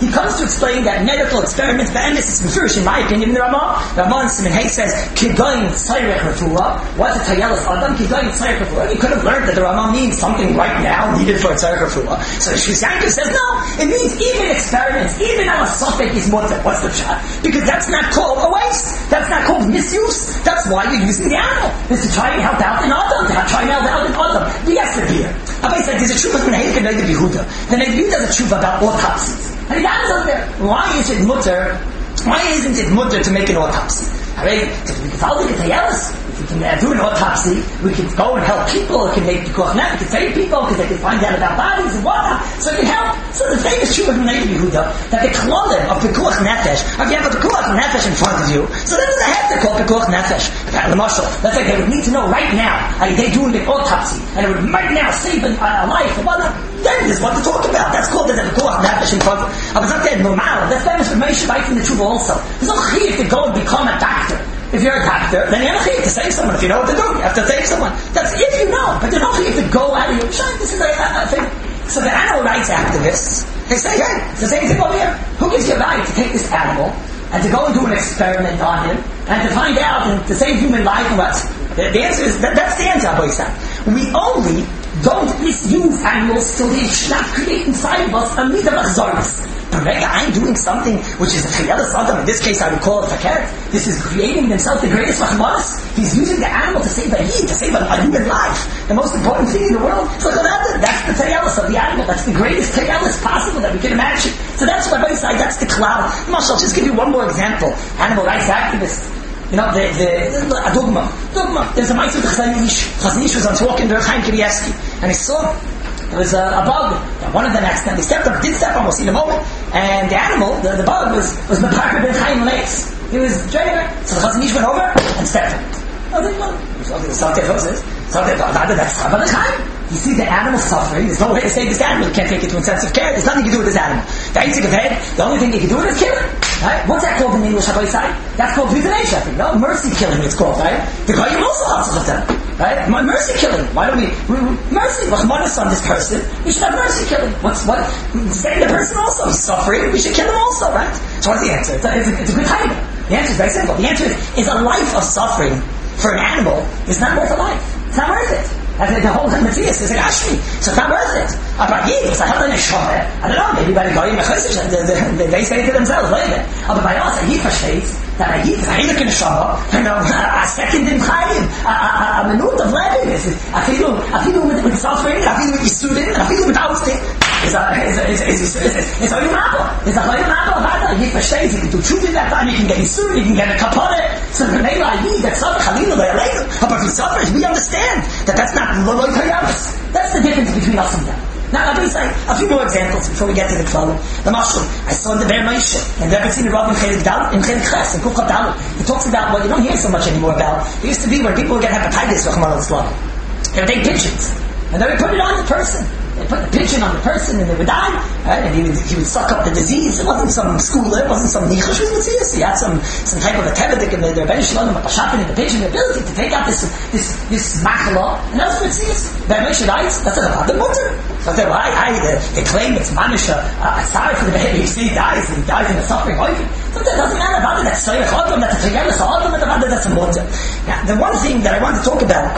he comes to explain that medical experiments, the emes is mefurish, in my opinion, in the Ramah. The Ramah in Siman Hay says, Kigoyin Tzayrech Refuah. What's a Tayelis Adam? Kigoyin Tzayrech Refuah. You could have learned that the Ramah means something right now needed for a Tzayrech Refuah. So Shvis Yankov says, no, it means even experiments, even on a suffix is mutter. What's the shot? Because that's not called a waste. That's not called misuse. That's why you're using the animal. This is trying to help out an Adam. To try to help out an Adam. The Yester here. Abba said, there's a truth in the Heilig and Neidig Yehuda. The Neidig Yehuda has a truth about autopsies. And the guy's out there. Why is it mutter? Why isn't it mutter to make an autopsy? Alright, because we can follow the Tayelis. If we can uh, do an autopsy, we can go and help people. It can make the kochnet. We can save people because they can find out about bodies and whatnot. So it can help. So the famous truth of Neidig Yehuda that the klolim of pikuach nefesh. If you have a pikuach nefesh in front of you, so then they have to call pikuach nefesh. The marshal, let's say they would need to know right now. Are they doing the autopsy? And it would right now save a uh, life or whatnot. Then there's what to talk about. That's called the pikuach nefesh in front of you. But it's not that normal. That's famous for Moshe right from the truth also. There's no chiyuv to go and become a doctor. If you're a doctor, then you have a chiyuv to save someone. If you know what to do, you have to save someone. That's if you know. But there's no chiyuv to go out of your shine. This is a, a, a thing. So the animal rights activists, they say, hey, it's the same thing over here. Who gives you a right to take this animal and to go and do an experiment on him and to find out and to save human life and what? The, the answer is, that, that's the answer, Abba Yisrael. We only don't misuse animals so they should not create inside of us a midah of zorus. But I'm doing something which is a chayelis adam. In this case, I would call it fakert. This is creating himself the greatest rachmanis. He's using the animal to save a yid, to save a, a human life. The most important thing in the world. So that's the chayelis of the animal. That's the greatest chayelis possible that we can imagine. So that's what I say. That's the cloud. I'll just give you one more example. Animal rights activists. You know, the, the, the, a dogma. Dogma. There's a mitzvah of Chazon Ish. Chazon Ish was on walking to Chaim Kanievsky. And he saw there was a, a bug. One of them accidentally stepped up, did step on, we'll see in a moment. And the animal, the, the bug, was was Mepakar ben Chaim Leis. He was draining her. So the Chazon Ish went over and stepped on it. Oh, there you go. Something else is. Something else. That's Chaim ben Chaim. You see the animal suffering. There's no way to save this animal. You can't take it to intensive care. There's nothing you can do with this animal. The Eitzig of head, the only thing you can do with it is kill it. Right? What's that called in English, Rabbi Yisai? That's called euthanasia, I think. No, mercy killing it's called, right? The Goyim also also of them. Right? Mercy killing. Why don't we, we, we mercy, Rahmanas on this person, we should have mercy killing. What's what? Save the person also. He's suffering, we should kill him also, right? So what's the answer? It's a, it's a, it's a good time. The answer is very simple. The answer is, is a life of suffering for an animal is not worth a life. It's not worth it. And the whole Matthias is like Ashmi, so it's not worth it. But Yid, it's like, I don't know, maybe by the Goyim Mechosish, they say to themselves later. But by us, a Yid versteht that a Yid is a Heilig in the Shama, you know, a second in Chaim, a minute of living, a filu, a filu with suffering, a filu with Yisurin, a filu without stick. It's a, it's a, it's a, it's a, it's a Hoyim Abba. It's a Hoyim Abba, a Yid versteht, you can do truth in that time, you can get Yisurin, you can get a Kapone. So the Mela Yid, that suffer, Chalila, they are later. But if he suffers, we understand that that's not that's the difference between us and them. Now, I'll say a few more examples before we get to the Klalim. The Mashal, I saw in the Be'er Moshe, and I've ever seen the Rav in Chelik Dal, in Chelik Ches, in Kuchot Dal. He talks about what you don't hear so much anymore about. It used to be where people would get hepatitis, Rahman al-Islam. They would take pigeons, and they would put it on the person. They put the pigeon on the person and they would die, right? And he would, he would suck up the disease. It wasn't some schooler, it wasn't some nichush, it was serious. He had some, some type of a tevedik in the Rebbeinu Shalom, a pashatin in the pigeon, the ability to take out this, this, this machala, and that was what it sees. Be'er Moshe dies, that's a the mutter. So they, why, I, they, they claim it's manish, uh, sorry for the baby, you see, he dies, and he dies in a suffering life. So that doesn't matter about it, that's Soyach Adam, that's a Tegelis Adam, and about it, that's a mutter. Now, the one thing that I want to talk about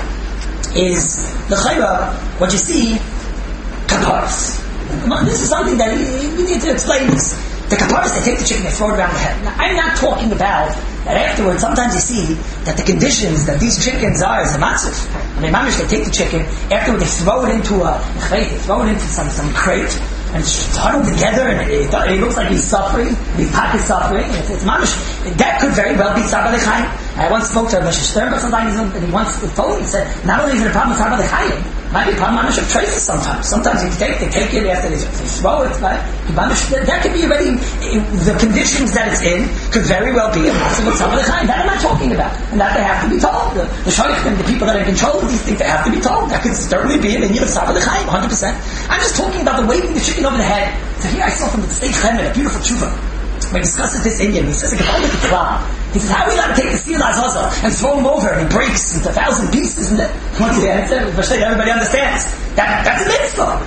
is the Chayra, what you see, kaparis. This is something that we need to explain this. The kaparis, they take the chicken, they throw it around the head. Now, I'm not talking about that afterwards, sometimes you see that the conditions that these chickens are is a matzif. I mean, mamish, they take the chicken, afterwards they throw it into a, they throw it into some, some crate, and it's huddled together, and it, it looks like he's suffering, his pack is suffering, and it's, it's mamish. That could very well be Tzar B'Lechaim. I once spoke to Moshe Sternberg sometimes, and he once told me, he said, not only is it a problem with Tzar B'Lechaim, might be a problem of traces sometimes. Sometimes you take they take it after they, they throw it, right? That could be already the conditions that it's in could very well be a massive of some of the kind. That I'm not talking about, and that they have to be told. The, the shaykh and the people that are in control of these things, they have to be told. That could certainly be an Indian of Sabbath Chaim, one hundred percent. I'm just talking about the waving the chicken over the head. So here I saw from the Tzei Chemed, a beautiful tshuva. We discussed this Indian. He says, he says, how are we allowed to take the seal Azazel and throw him over and he breaks into a thousand pieces? And what's the answer? Everybody understands. That, that's a mitzvah. That's the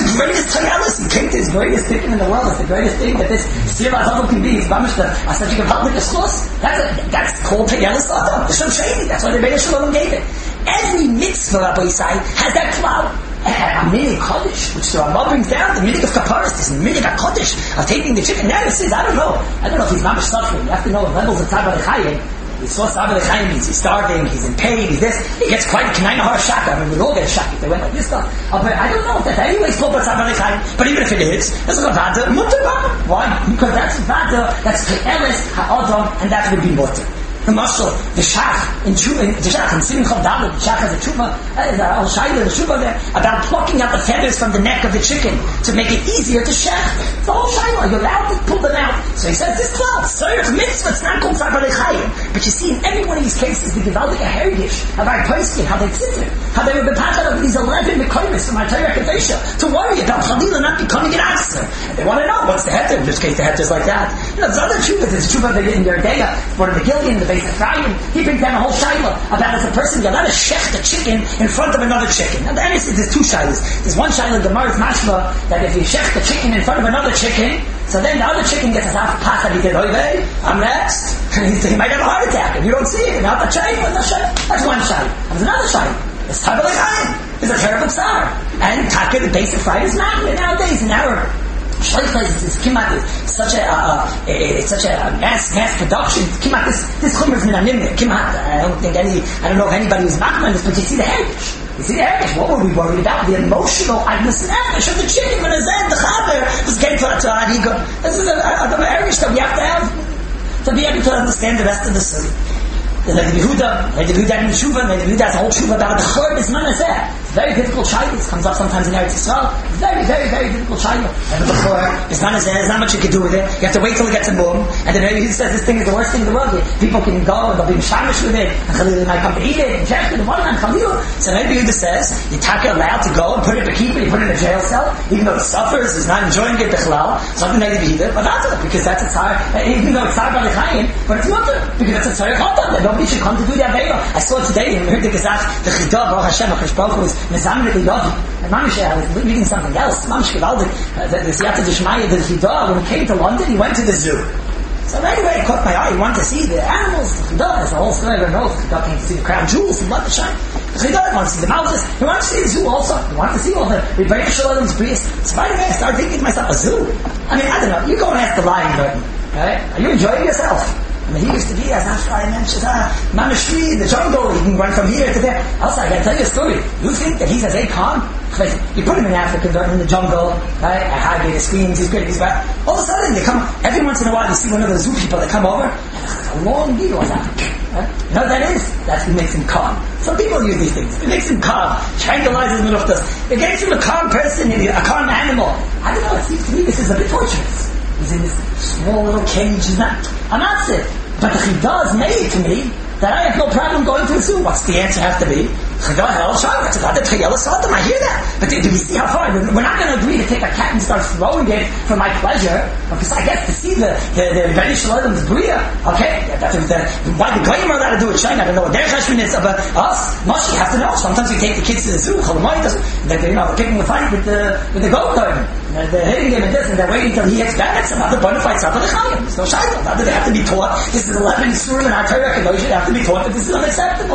the greatest Tayalis, he came to his greatest thing in the world. It's the greatest thing that this Sirah Adam can be. It's Mamish the Asajik of Haldik Schloss. That's that's called Tayalis Adam. The Shem Sheni. That's why the Beis Shalom gave it. Every mitzvah, Rabbi Yisai, has that cloud. A minig Kodesh, which the Rambam brings down, the minig of Kaparis, this minig of Kodesh, of taking the chicken. Now it says, I don't know. I don't know if he's Mamish suffering. You have to know the levels of Tzad B'Lechayim. He saw Tzad B'Lechayim means he's starving, he's in pain, he's this. He gets quite a K'nai Nahar Shaka. I mean, we'd all get a Shaka if they went like this stuff. Uh, but I don't know if that's anyways called Tzad B'Lechayim. But even if it is, that's a Vada Mutter. Why? Because that's Vada, that's Te'eres Ha'adam, and that would be Mutter. The Mashal, the Shach, in Tshuva, the Shach, in Simon Chav Dalet, the Shach has a Tshuva, the Al Shaila, the Tshuva there, about plucking out the feathers from the neck of the chicken to make it easier to shech. The whole Shaila, you're allowed to pull them out. So he says, this cloud, Tzarech Mitzvah, it's not called Tzad B'Lechayim. But you see, in every one of these cases, the Gevaldik heritage of our Poskin, how they sit there, how they were bepached of these eleven Mekoimis from our Torah Kedosha, to worry about Chalila not becoming an answer. And they want to know, what's the heter? In this case, the heter is like that. You know, there's other Tshuva, there's Tshuva in their day, one of the Gillian, the base of Ephraim, he brings down a whole shaila about as a person, you're not to shech the chicken in front of another chicken. Now, there is, there's two shailas. There's one shaila, Gemara's mashma, that if you shech the chicken in front of another chicken, so then the other chicken gets a half pass that he did, oy vey, I'm next. He might have a heart attack, and you don't see it. Now, the shaila, that's one shaila. There's another shaila. It's Tzad B'Lechayim. It's a terrible tsar. And Taka, the base of fried is magna nowadays in our Shleichais, it's kimat, it's such a, uh, it's such a mass, mass production. Kimat, this, this chumr is minanimnik. Kimat, I don't think any, I don't know if anybody was machman this, but you see the heritage. You see the heritage. What were we worried about? The emotional agnes and efesh of the chicken when Azad, the chaber, was getting to our ego. This is a, a, a heritage that we have to have to be able to understand the rest of the story. The Rebbe Yehuda, Rebbe Yehuda in Tshuva, Rebbe Yehuda has a whole Tshuva about the Chor B'Zmanazeh. It's very difficult shayla. It comes up sometimes in Eretz Yisrael. Very, very, very difficult shayla. And the Chor B'Zmanazeh, there's not much you can do with it. You have to wait till it gets a boom. And then Rebbe Yehuda says this thing is the worst thing in the world. People can go and they'll be mishamish with it. And Chalil might come to eat it. And Jeff and one and Chalil. So Rebbe Yehuda says, you're allowed to go and put it in a keeper, you put it in a jail cell, even though it suffers, is not enjoying it, Bechlal. Something Rebbe Yehuda, but that's it, because that's a tzar, even though it's tzar B'Lechayim, but it's not it, because it's a tzar Chotam, that nobody should come to do that. I saw today and heard the Gezach, the Chidah, Baruch Hashem, Akash Baruch Hu was Mezamrit Yodim. And Mamish, I was reading something else. Mamish Gevaldik, the Siyata Dishmaya, the Chidah, when he came to London, he went to the zoo. So right away it caught my eye. He wanted to see the animals, the Chidah, there's a whole story, everyone knows. The Chidah came to see the crown jewels and blood to shine. The Chidah wanted to see the mountains. He wanted to see the zoo also. He wanted to see all the Rebbeinu Shalom's priest. So right away I started thinking to myself, a zoo? I mean, I don't know. You go and ask the lion garden. Right? Are you enjoying yourself? I mean, he used to be as Afra and Manashri, the jungle, he can run from here to there. Also, I gotta tell you a story. You think that he's as a calm? You put him in Africa, in the jungle, right? I hide the screams, he's great, he's bad. All of a sudden, they come, every once in a while, you see one of the zoo people that come over, and a long beard, what's that? Right? You know what that is? That's what makes him calm. Some people use these things. It makes him calm. Tranquilizes him enough. It makes him a calm person, a calm animal. I don't know, it seems to me this is a bit torturous. He's in this small little cage. He's not, I'm not sick. But the Chidah made it to me that I have no problem going to a zoo. What's the answer have to be? Chidah hell shot. It's about the Triyel Sodom. I hear that. But do we see how far? We're not going to agree to take a cat and start throwing it for my pleasure. Because I guess to see the the the Rebbeinu Shalom's bria. Okay, that's the, why the Goyim are allowed to do it. Shine. I don't know what their cheshbon is. But us, Moshe, have to know. Sometimes we take the kids to the zoo. Cholamoy doesn't. They're, you know, picking a fight with the with the goat garden. And they're hitting him and this, and they're waiting until he gets back. That's another bona fide Tzad B'Lechayim. There's no shayla. Now that they have to be taught. This is eleven Surim in our Torah Kedosh. They have to be taught that this is unacceptable.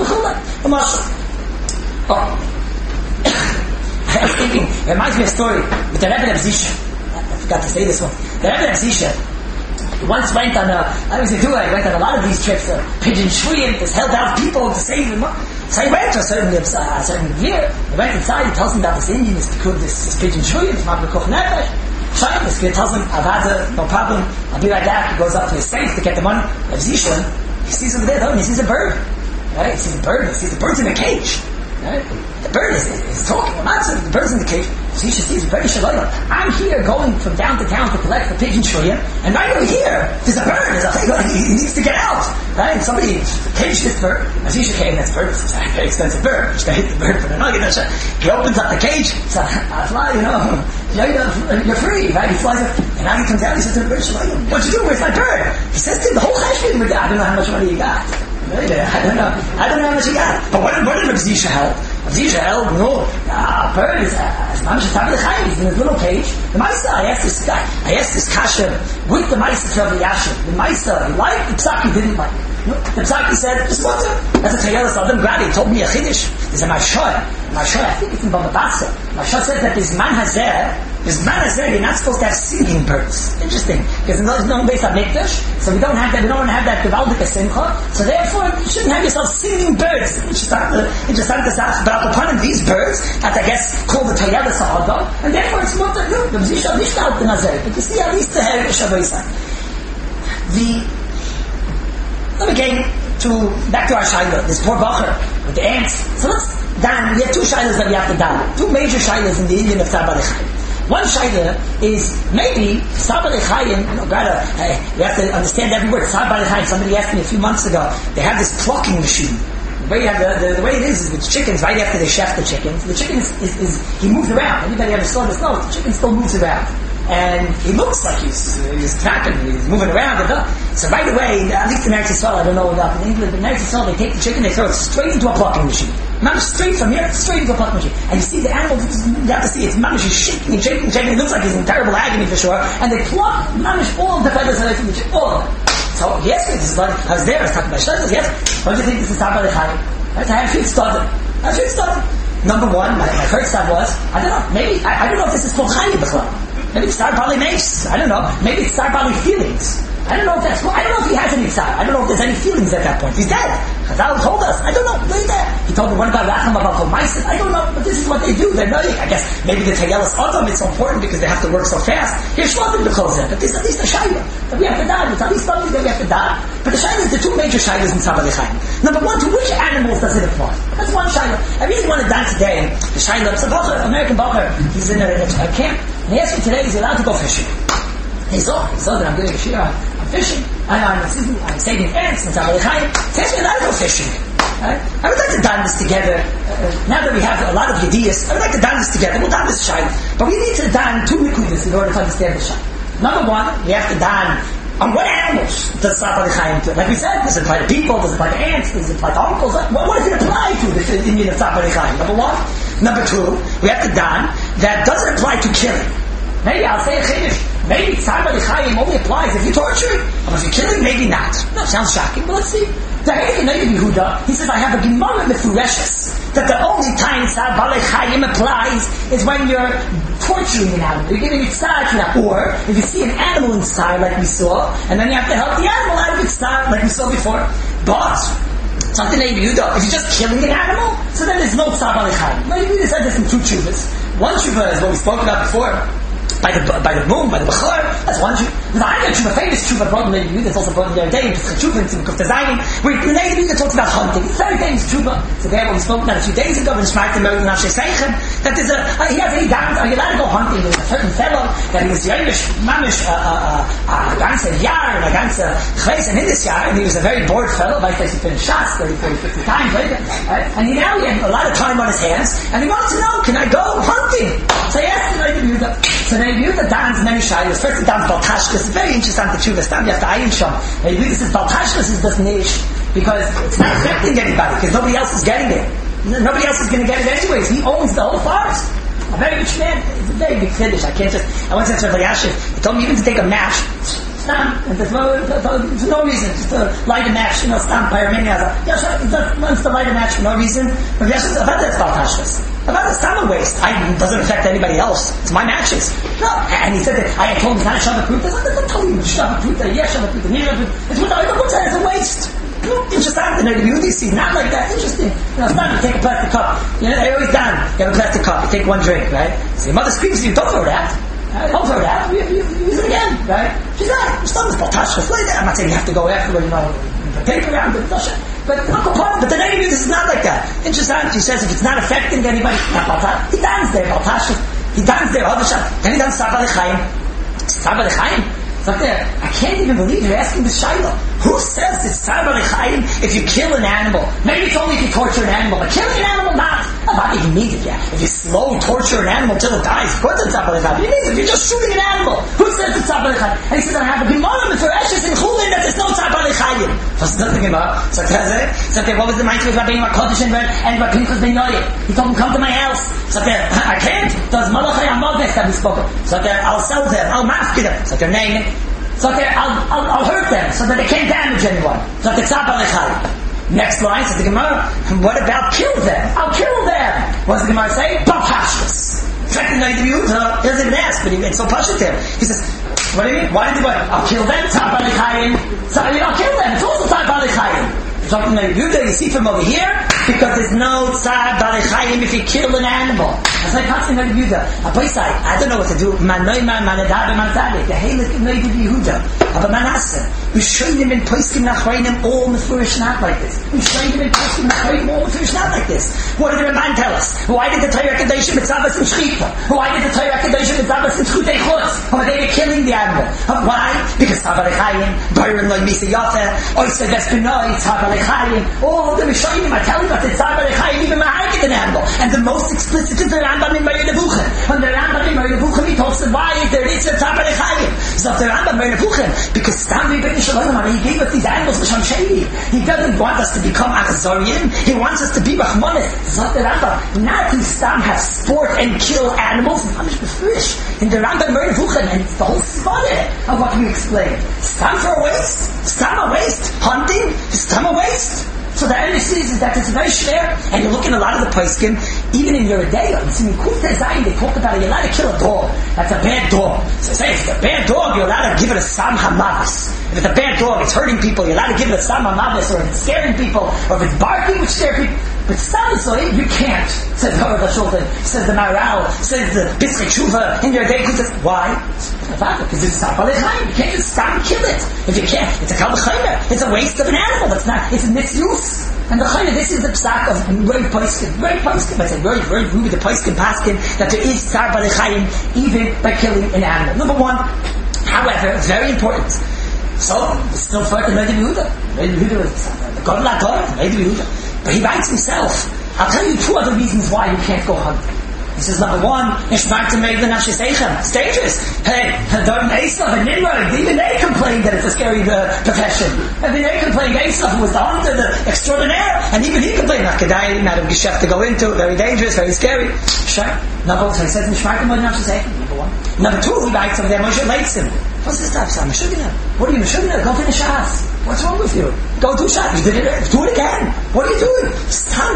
Oh. I was thinking, it reminds me of a story with the Rebbe of Zisha. I forgot to say this one. The Rebbe of Zisha once went on a, I was a doer, he went on a lot of these trips, a pigeon shvuyim, just held out people to save them. So he went to a certain, uh, a certain year, he went inside, he tells him about this Indian, this, this, this pigeon shvuyim, it's Mabra Koch Nefesh. Shine, this kid tells him, Avada, no problem, I'll be right back. He goes up to his safe to get the money of Zisha. He sees over there, though, and he sees a bird. Right? He sees a bird, he sees the bird's in a cage. Right? The bird is, is talking, the bird's in the cage. So you should see, it's very shalom. I'm here going from town to town to collect the pigeon shvuyim, and right over here, there's a bird, there's a thing, he, he needs to get out. Right? And somebody caged this bird. As Yisha came, that's a bird, it's a very expensive bird. He hit the bird for the nugget. He opens up the cage, so I fly, you know, you're free, right? He flies up, and now he comes out, he says to the bird, what'd you do, where's my bird? He says to him, the whole cheshbon, I don't know how much money you got. I don't know. I don't know how much he got. But what, what did Rav Zisha help? Rav Israel, no, a bird is as much as Tabel Chaim. He's in his little cage. The Maisa, I asked this guy, I asked this Kasha with the Maisa to Rabbi Yashin. The Maisa, he liked, the Psaki didn't like. No, the Psaki said, just what's it? That's a Chayelis Adam Gradi. He told me a Chiddush. There's a Mashor. Mashor, I think it's in Bava Basra. Mashor says that this man Hazer, this man Hazer, you're not supposed to have singing birds. Interesting. Because there's no base of Mikdash, so we don't have that, we don't have that Gevaldik Simcha, so therefore you shouldn't have yourself singing birds. Interesting to say, but upon these birds, that I guess called the Chayelis Adam, and therefore it's not good. The Zisha Nishka out the Nazer. But you see at least the Herish Shabbosai. The Let me get to back to our Shaila, this poor Bacher with the ants. So let's Dan, we have two Shailas that we have to Dan. Two major Shailas in the Indian of Tzar Balei Chayim. One Shaila is maybe Tzar Balei Chayim, you know, gotta, uh, you have to understand every word. Tzar Balei Chayim, somebody asked me a few months ago, they have this plucking machine. The way, you have the, the, the way it is is with chickens, right after they chef the chickens, the chicken is, is, is he moves around. Anybody ever saw this? No, the chicken still moves around. And he looks like he's he's trapping, he's moving around. So right away, at least in Eretz Yisrael, I don't know about in England, but in Eretz Yisrael, they take the chicken, they throw it straight into a plucking machine. Mamish straight from here, straight into a plucking machine. And you see the animal, you have to see, it's Mamish is shaking and shaking and shaking. It looks like he's in terrible agony for sure. And they pluck Mamish all of the feathers away from the chicken, all of them. So yes, this is like, I was there, I was talking about Shlomo, yes, what do you think this is Tzar Balei Chayim? I have few studied. I have few studied. Number one, my, my first thought was, I don't know, maybe, I, I don't know if this is Kol Chayim B'chlam. Maybe it's Tzar Balei Meis. I don't know. Maybe it's Tzar Balei feelings. I don't know if that's. Well, I don't know if he has any tzar. I don't know if there's any feelings at that point. He's dead. Chazal told us. I don't know. He's dead. He told me one about Racham about Kol Ma'aser. I don't know. But this is what they do. They're knowing. I guess maybe the Tayelis Adam is so important because they have to work so fast. Here's Shlotim to close it. But there's at least a Shaila that we have to die. There's at least something that we have to die. But the Shaila is the two major Shailas in Tzar Balei Chayim. Number one, to which animals does it apply? That's one Shaila. I really want to die today. The Shaila, it's a Bacher, American Bacher. He's in a, a, a camp. And he asked me today, is he allowed to go fishing? He saw, he saw that I'm doing a shira, I'm fishing, and I'm, I'm saving ants, and Tzar Balei Chayim. He asked me allowed to go fishing. Right? I would like to done this together. Uh, now that we have a lot of ideas, I would like to done this together. We'll done this shayla. But we need to done two liquids in order to understand the shayla. Number one, we have to done on what animals does Tzar Balei Chayim do? Like we said, does it apply to people? Does it apply to ants? Does it apply to uncles? What, what does it apply to, the Indian of Tzar Balei Chayim? Number one. Number two, we have to done that doesn't apply to killing. Maybe I'll say a chiddush. Maybe Tzar Balei Chayim only applies if you're torturing. Or if you're killing, maybe not. That sounds shocking, but let's see. The Heilige Yehuda, he says, I have a Gemara Mefureshes that the only time Tzar Balei Chayim applies is when you're torturing an animal. You're giving it tzar to that. Or if you see an animal in tzar like we saw, and then you have to help the animal out of its tzar like we saw before. But something like Yehuda, if you're just killing an animal, so then there's no Tzar Balei Chayim. Well, Yehuda said this in two tshuvas. One tshuva is what we spoke about before. By the by the moon, by the Bechor, that's one tshuva. The other tshuva, famous tshuva brought in the Yehuda, that's also brought in the other day, in Pesach Tshuva, in Tzimkuf Tezayim, where the Yehuda talks about hunting. It's a very famous tshuva. So there, what we spoke about a few days ago, in Shmait the Merlin Nafshe Seichem, that there's a, uh, he has a dance, are you allowed to go hunting? There's a certain fellow that he was Yerush, Mamish, a ganze Yar, and a ganze Chves, and in this Yar, and he was a very bored fellow, like he finished shots thirty, forty, fifty times later, right? And he now he had a lot of time on his hands, and he wanted to know, can I go hunting? So he asked the Yehuda. So the Yehuda dance many shaylas. First he dance Baltashkas. It's very interesting to tshuva. You have to ayin sham. And Yehuda says Baltashkas is this niche because it's not affecting anybody because nobody else is getting it. Nobody else is going to get it anyways. He owns the whole forest. A very rich man. It's a very big chiddush. I can't just. I went to Rabbi Yashiv. He told me even to take a match. Stam, and there's no, for no reason, just to light a match, you know, stam, pyromania. Yeah, sure, he just wants to light a match for no reason. But yes, about that's Baltashkas. About the stam waste. I, it doesn't affect anybody else. It's my matches. No, and he said that I had told him it's not a Shabbat Pruta. I said, don't tell him it's Shabbat Pruta. Yeah, Shabbat Pruta. Yeah, Shabbat Pruta. It's what I don't say, it's a waste. Interesting. The Yehuda see, not like that. Interesting. You know, it's not, you take a plastic cup. You know, they're always done. You have a plastic cup. You take one drink, right? So your mother screams to you, don't throw that. Uh, don't throw that. You, you, you use it again, right? She's not. It's not Baltashkas like that. I'm not saying you have to go afterward, you know, take around, but But Uncle Paul, but the Navy this is not like that. Interesting. He says if it's not affecting anybody, not Baltash. He dance there, Baltashkas. He dance there, other shot. Then he dance Tzar Balei Chayim. Tzar Balei Chayim. It's up there. I can't even believe you're asking this shayla. Who says it's tzar b'alei if you kill an animal? Maybe it's only if you torture an animal, but killing an animal, not. Not even needed, yeah. If you slow torture an animal till it dies, of course it's tzar b'alei. You need it. You're just shooting an animal. Who says it's tzar b'alei? And he says, I have a gemara for Eshes in Chulin that there's no tzar b'alei. What's the gemara? So so okay, what was the mindset with Rabbeinu Kodesh and and Pinchas ben Yoyeh? He told him, come to my house. So there, I can't. Does Malachai Amaves that we spoke of? So there, I'll sell them. I'll mask them. So their name it. So there, I'll, I'll, I'll hurt them so that they can't damage anyone. So the tzar b'alei. Next line says the Gemara, what about kill them? I'll kill them. What does the Gemara say? Bapashtas. In fact, the Noid of Yehuda, he doesn't even ask, but he, it's so pashut there. He says, what do you mean? Why did you what? I'll kill them. Tzar b'alei chayim. So I'll kill them. It's also tzar b'alei chayim. Something that you you see from over here, because there's no tzar b'alei chayim if you kill an animal. That's like passing Noid of Yehuda. I don't know what to do. Man noimar, man edar, man tzadik. The heilig Noid of Yehuda. But Manasseh, we showed him in Poskim Nachreinim all Mefurish not like this. We showed him in Poskim Nachreinim all Mefurish not like this. What did the Ramban tell us? Why did the Torah Kadosh mitzvahs and shchita? Why did the Torah Kadosh mitzvahs and chutei chutz? Why they were killing the animal? Why? Because tzar b'alei chayim, Byron loy misa yafeh, oisei vespinoi, tzar b'alei chayim. All of the Rishonim are telling us that tzar b'alei chayim even mahargit an animal. And the most explicit is the Rambam in Moreh Nevuchim. When the Rambam in Moreh Nevuchim he talks about why is there is a tzar b'alei chayim. So the Rambam in Moreh Nevuchim, because Stam Rebbeinu Shalom, he gave us these animals for Shem Shady. He doesn't want us to become Achzorim. He wants us to be Rachmanis. Zot the Rambam, not to Stam have sport and kill animals. Mamish befrish. In the Rambam in Moreh Nevuchim, and it's the whole svara of what we explained. Stam for a waste. Stam a waste. Hunting. Stam a waste. So the end is that it's very schwer, and you look in a lot of the poskim, even in Yeridea, you see in Kufta Zayin, they talk about it, you're allowed to kill a dog. That's a bad dog. So say if it's a bad dog, you're allowed to give it a Sam Hamavis. If it's a bad dog, it's hurting people, you're allowed to give it a Sam Hamavis, or if it's scaring people, or if it's barking, which scares people. But Stam you can't, says the Harav Shulchan, says the Maral, says the Bitzchei Tshuva, in Yeridea, why? Because it's tzar b'alei chayim. You can't just stop and kill it. If you can't, it's a kal b'chaymer. It's a waste of an animal. That's not, it's a misuse. And the chaymer, this is the psak of very poskim, very poskim. I said, very, very ruby, the poskim paskin, that there is tzar b'alei chayim, even by killing an animal. Number one, however, very important. So, it's still further than Noid of Yehuda. Noid of Yehuda was the God of God, Noid of Yehuda. But he writes himself, I'll tell you two other reasons why you can't go hunting. He says, number one, it's dangerous. Hey, Don Esav and Nimrod, even they complained that it's a scary uh, profession. And then they complained, Esav was the hunter, the extraordinaire, and even he complained, not Kedai, not a geschäft to go into, very dangerous, very scary. Sure. Number two, he says, number one. Number two, he writes over there, Moshe likes him. What's this stuff, Sam? What are you, Meshugna? Go finish Shas. What's wrong with you? Go do Shas. You did it, do it again. What are you doing? Stun.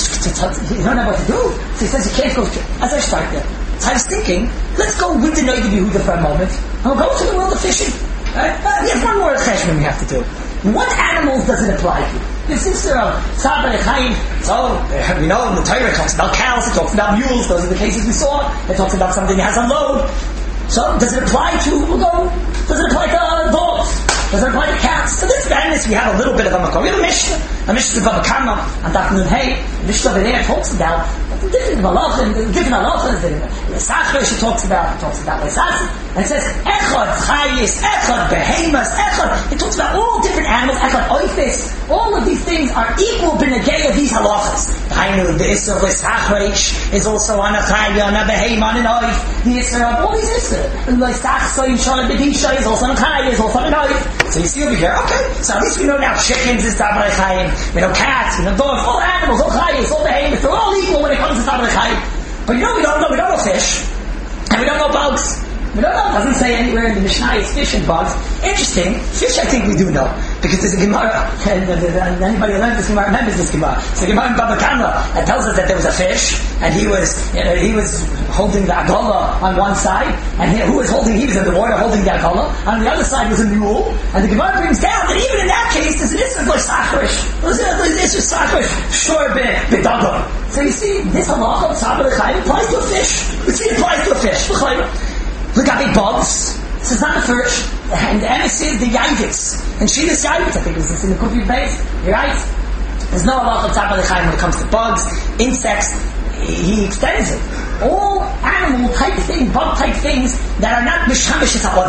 You don't know what to do. So he says you can't go. As I start there, so I was thinking, let's go with the Noid of Yehuda for a moment, and we'll go to the world of fishing. Right? Uh, we have one more cheshbon we have to do. What animals does it apply to? This is of tzar b'alei chayim. So we know the Torah talks about cows, it talks about mules. Those are the cases we saw. It talks about something that has a load. So does it apply to? We'll go. Does it apply to uh, dogs? Does it apply to cats? So this madness, we have a little bit of a makor. We have a Mishnah. A Mishnah of Baba Kama and Daf Nun Hey. The Mishnah over there talks about different halachas, different halachas. The Sachar she talks about, talks about Leisas, and it says Echad Chayis, Echad Behemas, Echad. It talks about all different animals. Echad Oifis. All of these things are equal b'negei of these halachas. Hainu the Isser of Leisachreish is also on a Chayya, on a Behema, and an Oif. The Isser of all these Isser. Leisach Soyin Shana Bedisha is also on a Chayya, is also on an Oif. So you see over here, okay, so at least we know now chickens is tzar b'alei chayim, we know cats, we know dogs, all animals, all chayis, all behemoths, they're all equal when it comes to tzar b'alei chayim. But you know we don't know, we don't know fish, and we don't know bugs. We don't know, it doesn't say anywhere in the Mishnah it's fish and bugs. Interesting, fish I think we do know, because there's a Gemara, and, and, and anybody who learns this Gemara remembers this Gemara. So the Gemara in Baba Kama that tells us that there was a fish, and he was you know, he was holding the Agola on one side, and he, who was holding, he was in the water holding the Agola, on the other side was a mule, and the Gemara brings down that even in that case, there's an Isser L'Sacharish. There's an Isser L'Sacharish, sure b'Dagor. So you see, this halacha of tzar b'alei chayim applies to a fish. We see it applies to a fish. Look at the bugs. This is not the first. And the emes is the Yavitz. And Shilas Yavitz, I think is this in the Kufi base. You're right. There's no halacha of tzar b'alei chayim when it comes to bugs, insects. He extends it. All animal type things, bug type things that are not mishamish is ha'odam.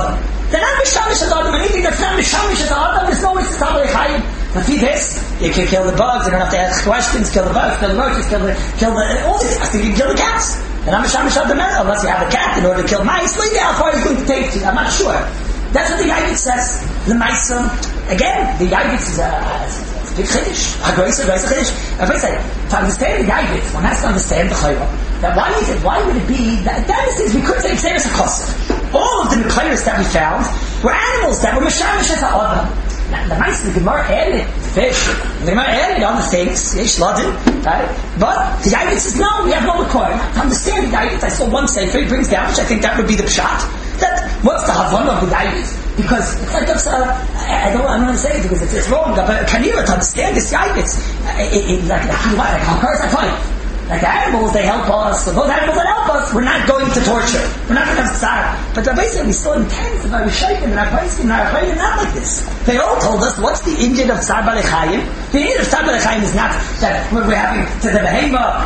They're not mishamish at Adam. Anything that's not mishamish at Adam, there's no way to tell Chayim. But see this, you can kill the bugs, you don't have to ask questions, kill the bugs, kill the roaches, kill the, kill the, all these, I think you can kill the cats. And I'm mishamish at the metal, unless you have a cat in order to kill mice, leave how far he's going to take you. I'm not sure. That's what the Yavitz says. The mice, again, the Yavitz is a, a big chiddush. A great, a great chiddush. If I say, to understand the Yavitz, one has to understand the Chayva. That why is it, why would it be, that, that is, we could say, it's a cost. All of the Mekayros that we found were animals that were mishamish at Adam. Now, the mice, the Gemara added fish. The Gemara added on the things, yesh ladin, right? But the Yavitz says, no, we have no requirement. To understand the Yavitz, I saw one sefer, he brings down, which I think that would be the pshat. That, what's the Havana of the Yavitz? Because it's like, uh, I don't, I don't want to say it because it's, it's wrong, but Kanira, to understand this Yavitz, it, it, like, like, like, like, like, like the animals, they help us. So those animals that help us, we're not going to torture. We're not going to have tzara. But the Rabbi said we saw intense about Rishayim and our Paiskim and our Chayim, not like this. They all told us what's the inyan of Tzar Balei Chayim. The inyan of Tzar Balei Chayim is not that we're having to the Behema,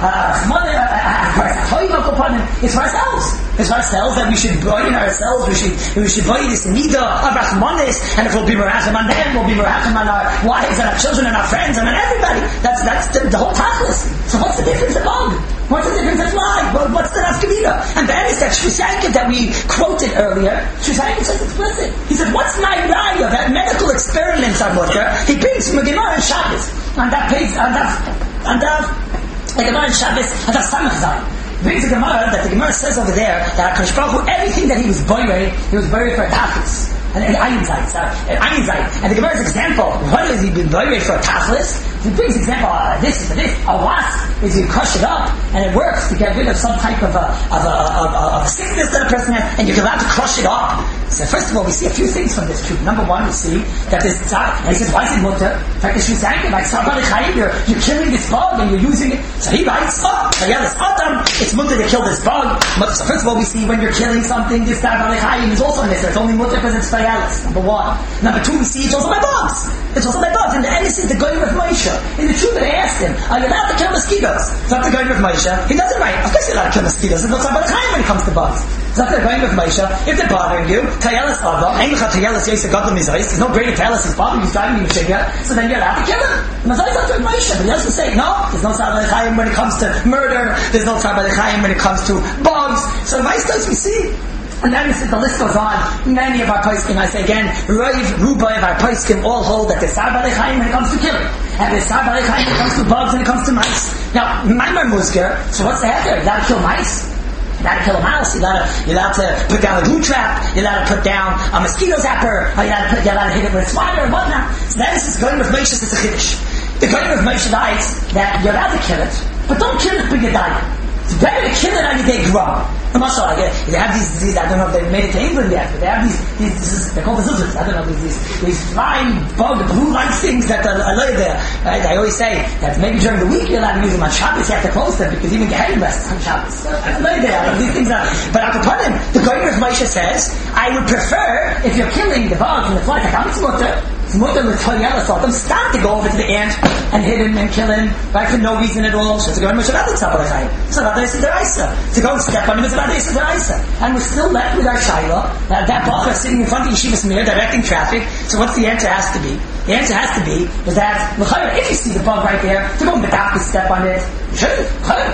it's for ourselves. It's for ourselves that we should buy in ourselves. We should we should buy this nida of Rachmanis, and if we'll be merachim on them, we'll be merachim on our wives and our children and our friends and on everybody. That's that's the, the whole tachlis. So what's the difference about? What's the difference? That's why. Well, what's the nafkamina? And that is that Shushanka that we quoted earlier. Shushanka says explicit. He said, "What's my raya? That medical experiments on mutter." He brings from a Gemara and Shabbos on that page, on that, on that, the Gemara and Shabbos, on that Samach Zayin. Brings a Gemara that the Gemara says over there that HaKadosh Baruch Hu, everything that he was buried, he was buried for a tachlis. And Ayin Zayin, Ayin Zayin. And the Gemara's example, what has he been buried for a tachlis? He brings example, uh, this is this. A wasp is you crush it up, and it works to get rid of some type of a, of a, of a, of a sickness that a person has, and you're allowed to crush it up. So first of all, we see a few things from this truth. Number one, we see that this tzar, and he says, why is it mutter? In fact, the Shushanka, like Tzar Balei Chayim, you're, you're killing this bug, and you're using it. So he writes, oh, Chayelis Adam, it's mutter to kill this bug. So first of all, we see when you're killing something, this Tzar Balei Chayim is also in this. It's only mutter because it's Chayelis. Number one. Number two, we see it's also by bugs. It's also by bugs. And the end is the Goyim of Moshe. In the truth, they asked him, are you allowed to kill mosquitoes? So after going with Moshe, he doesn't write, of course you're allowed to kill mosquitoes. There's no Tzar Balei Chayim when it comes to bugs. So after going with Moshe, if they're bothering you, Tayelis Ava, Eincha Tayelis Yosef Gadol Mizayis, there's no greater Tayelis is bothering you, he's driving you Shiga, so then you're allowed to kill him. Mizayis after Moshe, but he doesn't say, no, there's no Tzar Balei Chayim when it comes to murder, there's no Tzar Balei Chayim when it comes to bugs. So Moshe does we see. And then the list goes on. Many of our Paiskim, I say again, Rav, Rubai of our Paiskim all hold that there's Tzar Balei Chayim when it comes to killing. And there's Tzar Balei Chayim when it comes to bugs and it comes to mice. Now, Maimar Muzger, so what's the heter? You gotta kill mice? You gotta kill a mouse? You gotta, you're allowed to put down a glue trap? You're allowed to put down a mosquito zapper? Or you allowed to, put, you're allowed to hit it with a swiper or whatnot? So that is going with Moshe, it's a chiddush. The going with Moshe writes that you're allowed to kill it, but don't kill it when you die. It's better to kill it on your day grow. Mashallah, they have these, these, I don't know if they've made it to England yet, but they have these, these this is, they're called the zuzas, I don't know, these, these flying bug, blue-like things that are, are laid there. Right? I always say that maybe during the week you're allowed to use them on Shabbos, you have to close them, because even Geherim rests on Shabbos. So, laid there, these things are, but at the point, the Goyim of Moshe says, I would prefer, if you're killing the bugs and the flies, like I'm mutter, it's mutter with Toyelis, so them start to go over to the ant and hit him and kill him, right, for no reason at all. So it's a Goyim of Moshe, that's Tzar Balei Chayim. So that is the Raisa. To go and step on him is about this is the Raisa. And we're still left with our Shaila, uh, that Bacher sitting in front of Yeshivas Meir, directing traffic. So what's the answer has to be? The answer has to be is that, if you see the bug right there, to go and to step on it, you should.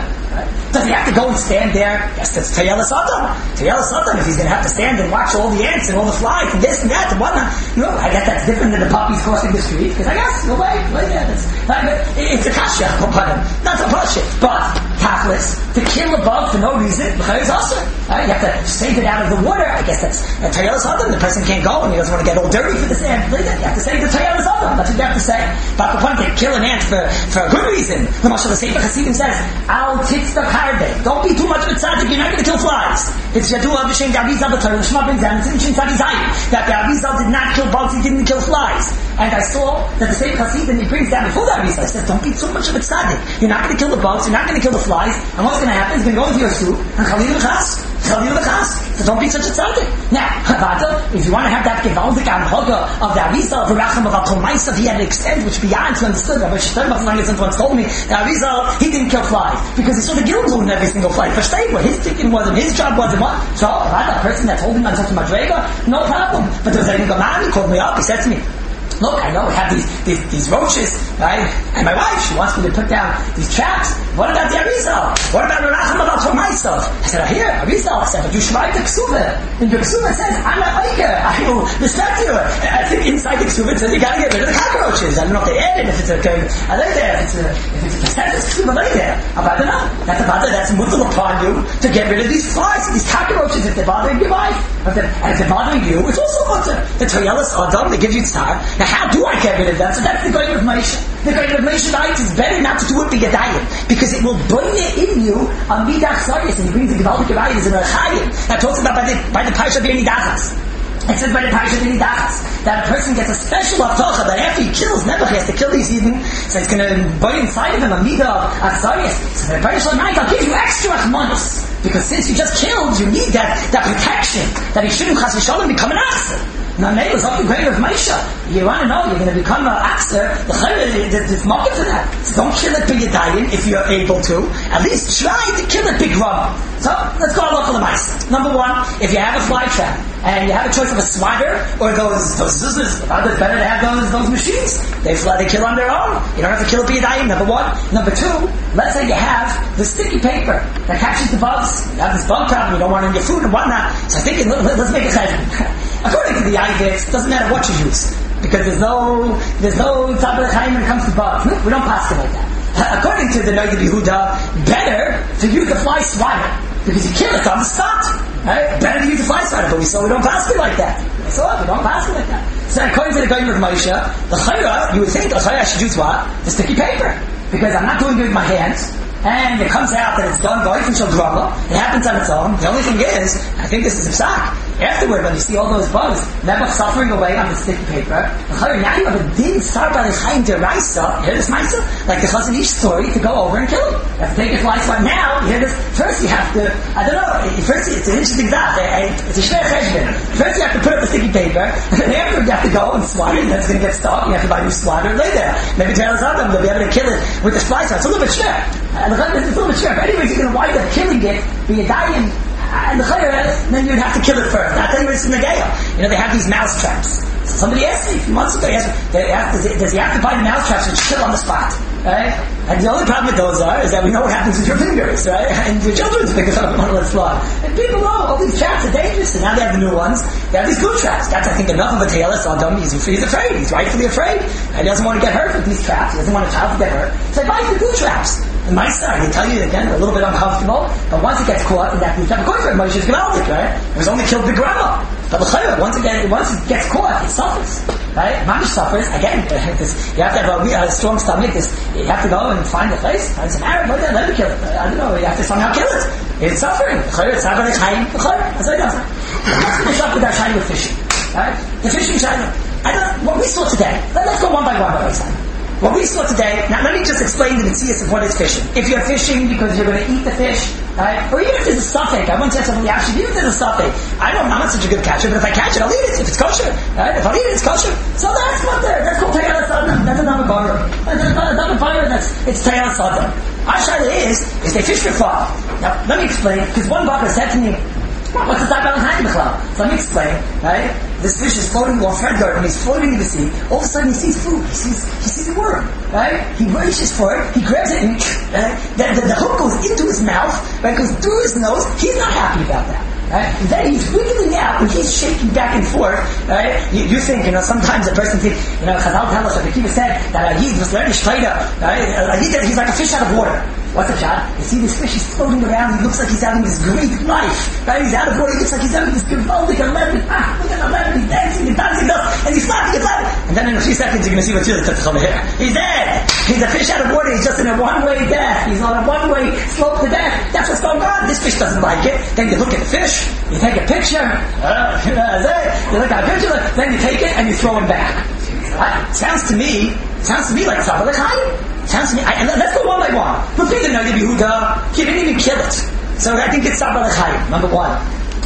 Does he have to go and stand there? Yes, that's Tayelis Adam. Tayelis Adam, if he's going to have to stand and watch all the ants and all the flies and this and that and whatnot. No, I guess that's different than the puppies crossing the street, because I guess, no way, wait, yeah, that's, it's a kasha, not a bullshit. But, tachlis, to kill a bug for no reason, is also. Right? You have to save it out of the water. I guess that's uh, Tayelis Adam. The person can't go and he doesn't want to get all dirty for the sand. You have to save the Tayelis Adam. That's what you have to say. But the point, they kill an ant for, for a good reason. The Mashal Sefer Hasidim says, Al Titzta Karbe. Don't be too much of a tzaddik, you're not going to kill flies. It's Yadu Abishem, the Arizal, the Torah, the Shema brings down, it's in Shin Tzadi Zayin, that the Arizal did not kill bugs, he didn't kill flies. And I saw that the same Hasidim, he brings down before the Arizal, he says, don't be too much of a tzaddik. You're not going to kill the bugs, you're not going to kill the flies, and what's going to happen? He's going to go into your soup, and Khalil L'chas, Khalil L'chas, So don't be such a tzaddik. Now, if you want to have that gewaldige Anhoga of the Arizal, of the Racham of Al-Tomaisav, he had an extent which beyond to understood. Rabbi Shtermach once told me that Arizal, he didn't kill flies because he saw the gilgul in every single fly. For stay, what his thinking wasn't, his job wasn't what? So, that person that's holding on such a madrega, no problem. But there was a man, he called me up, he said to me, look, I know we have these, these, these roaches, right? And my wife, she wants me to put down these traps. What about the Arizal? What about the Racham about for myself? I said, here, Arizal. I said, but you should write the Ksuva. And the Ksuva says, I'm not like her. I will respect you. I think inside the Ksuva it says, you gotta get rid of the cockroaches. I don't know if they added, if it's a, are they there? If it's a, if it's a percentage Ksuva, are they there? About the no. That's about the, that's mutal upon you to get rid of these flies, these cockroaches, if they're bothering your wife. If they're, and if they're bothering you, it's also mutter. The Toyelis Adam, they give you tzar. Now, how do I get rid of that? So that's the Goyim of Moshe. The Goyim of Moshe diet is better not to do it b'yadayim, because it will burn it in you on midach tzarius, and he brings the Gevaldik Rayas in Rechayim. That talks about by the by the Parsha B'nei Dachas. It says by the Parsha B'nei Dachas that a person gets a special avtocha that after he kills Nebuch, he has to kill these Eden, so it's going to burn inside of him a midah of tzarius. So the Parsha B'nei I'll give you extra achmanos, because since you just killed, you need that that protection that he shouldn't chas v'shalom become an achser. Now, neighbors, up the grave of Moshe. You want to know you're going to become an axer. There's market for that. So don't kill it b'yadayim if you're able to. At least try to kill it big rub. So let's go look for the mice. Number one, if you have a fly trap and you have a choice of a swatter or those those scissors, it's better to have those those machines. They fly, they kill on their own. You don't have to kill it b'yadayim. Number one. Number two, let's say you have the sticky paper that catches the bugs. You have this bug problem. You don't want it in your food and whatnot. So I think let's make a cheshbon. According to the Ayvitz, it doesn't matter what you use, because there's no there's no tablet chaim when it comes to bugs. We don't pass it like that. According to the Noid Yehuda, better to use the fly swatter, because you kill it on the spot. Right? Better to use the fly swatter, but we saw we don't pass it like that. So we don't pass it like that. So according to the Goyim of Moshe, the chayra, you would think the chayra should use what? The sticky paper, because I'm not doing it with my hands. And it comes out that it's done by Shel Drama. It happens on its own. The only thing is, I think this is a psak. Afterward, when you see all those bugs, Nebuch suffering away on the sticky paper, now you have a din start by the Chaim Deraisa. You hear this, Maisa? Like the Chazon Ish story to go over and kill him. You have to take it fly swat. Now, you hear this. First, you have to, I don't know, first, it's an interesting thought. It's a shver cheshbon. First, you have to put up the sticky paper, and then after, you have to go and swat it, and then it's going to get stuck. You have to buy a new swatter and lay there. Maybe Taylor's out them, they'll be able to kill it with the fly swat. It's a little bit shver. And the Chazon is a little bit shver. But anyways, you're going to wind up killing it, be a dying. And the chayra, then you'd have to kill it first. Now, I'll tell you what it's in the Gaya. You know, they have these mouse traps. So somebody asked me a few months ago, he asked me, does, he, does he have to buy the mouse traps which kill on the spot? Right? And the only problem with those are, is that we know what happens with your fingers, right? And your children's fingers don't want to let fly. And people know all these traps are dangerous, and now they have the new ones. They have these glue traps. That's, I think, enough of a tailor, so he's, he's afraid. He's rightfully afraid. And he doesn't want to get hurt with these traps. He doesn't want a child to get hurt. So he buys the glue traps. And my star, they tell you again, a little bit uncomfortable, but once it gets caught in that glue trap, according to Moshe, it's gewaldig, right? It was only killed the grandma. But l'chayra, once again, once it gets caught, it suffers. Right? Mamish suffers. Again, this, you have to have a, a strong stomach. This, you have to go and find a place, find some Arab, let me kill it. I don't know, you have to somehow kill it. It's suffering. L'chayra, it's suffering, it's chaim. L'chayra, that's what it does. Let's finish up with our shayla with fishing. Right? The fishing shayla. I don't, what we saw today, let, let's go one by one by one side. What we saw today, now let me just explain the mitzvahs of what is fishing. If you're fishing because you're going to eat the fish, right? Or even if there's a suffix, I once said something, actually, even if there's a suffix, I don't, I'm not such a good catcher, but if I catch it, I'll eat it. If it's kosher, right? If I'll eat it, it's kosher. So that's what there, that's called Tayal Sadam. That's another bar. That's another bar, that's, it's Tayal Sadam. Our shayla is, is they fish for fun. Now, let me explain, because one bar said to me, what's the type of hand b'chlal? So let me explain, right? This fish is floating off Fred Garden, he's floating in the sea. All of a sudden he sees food, he sees he sees a worm, right? He reaches for it, he grabs it, and right? the, the, the hook goes into his mouth, right? Goes through his nose. He's not happy about that. Right? And then he's wiggling out and he's shaking back and forth. Right? You, you think, you know, sometimes a person thinks, you know, Chazal tell us, or the Kiva said, that a Yid was learning Shleida, right? A Yid, he's like a fish out of water. What's the shot? You see this fish, he's floating around, he looks like he's having this great life. Right? He's out of water, he looks like he's having this gewaldig eleven. Ah, look at eleven, he's dancing and dancing, and he's laughing at eleven. And then in a few seconds you're going to see what's really touches over here. He's dead! He's a fish out of water, he's just in a one-way death. He's on a one-way slope to death. That's what's going on. This fish doesn't like it. Then you look at the fish, you take a picture, uh, you look at a picture, then you take it and you throw him back. Right? Sounds to me, sounds to me like Tzavah L'chaim. Sounds to me, I, and let's go one by one. Look at the Noid Yehuda, he didn't even kill it. So I think it's Tzavah L'chaim, number one.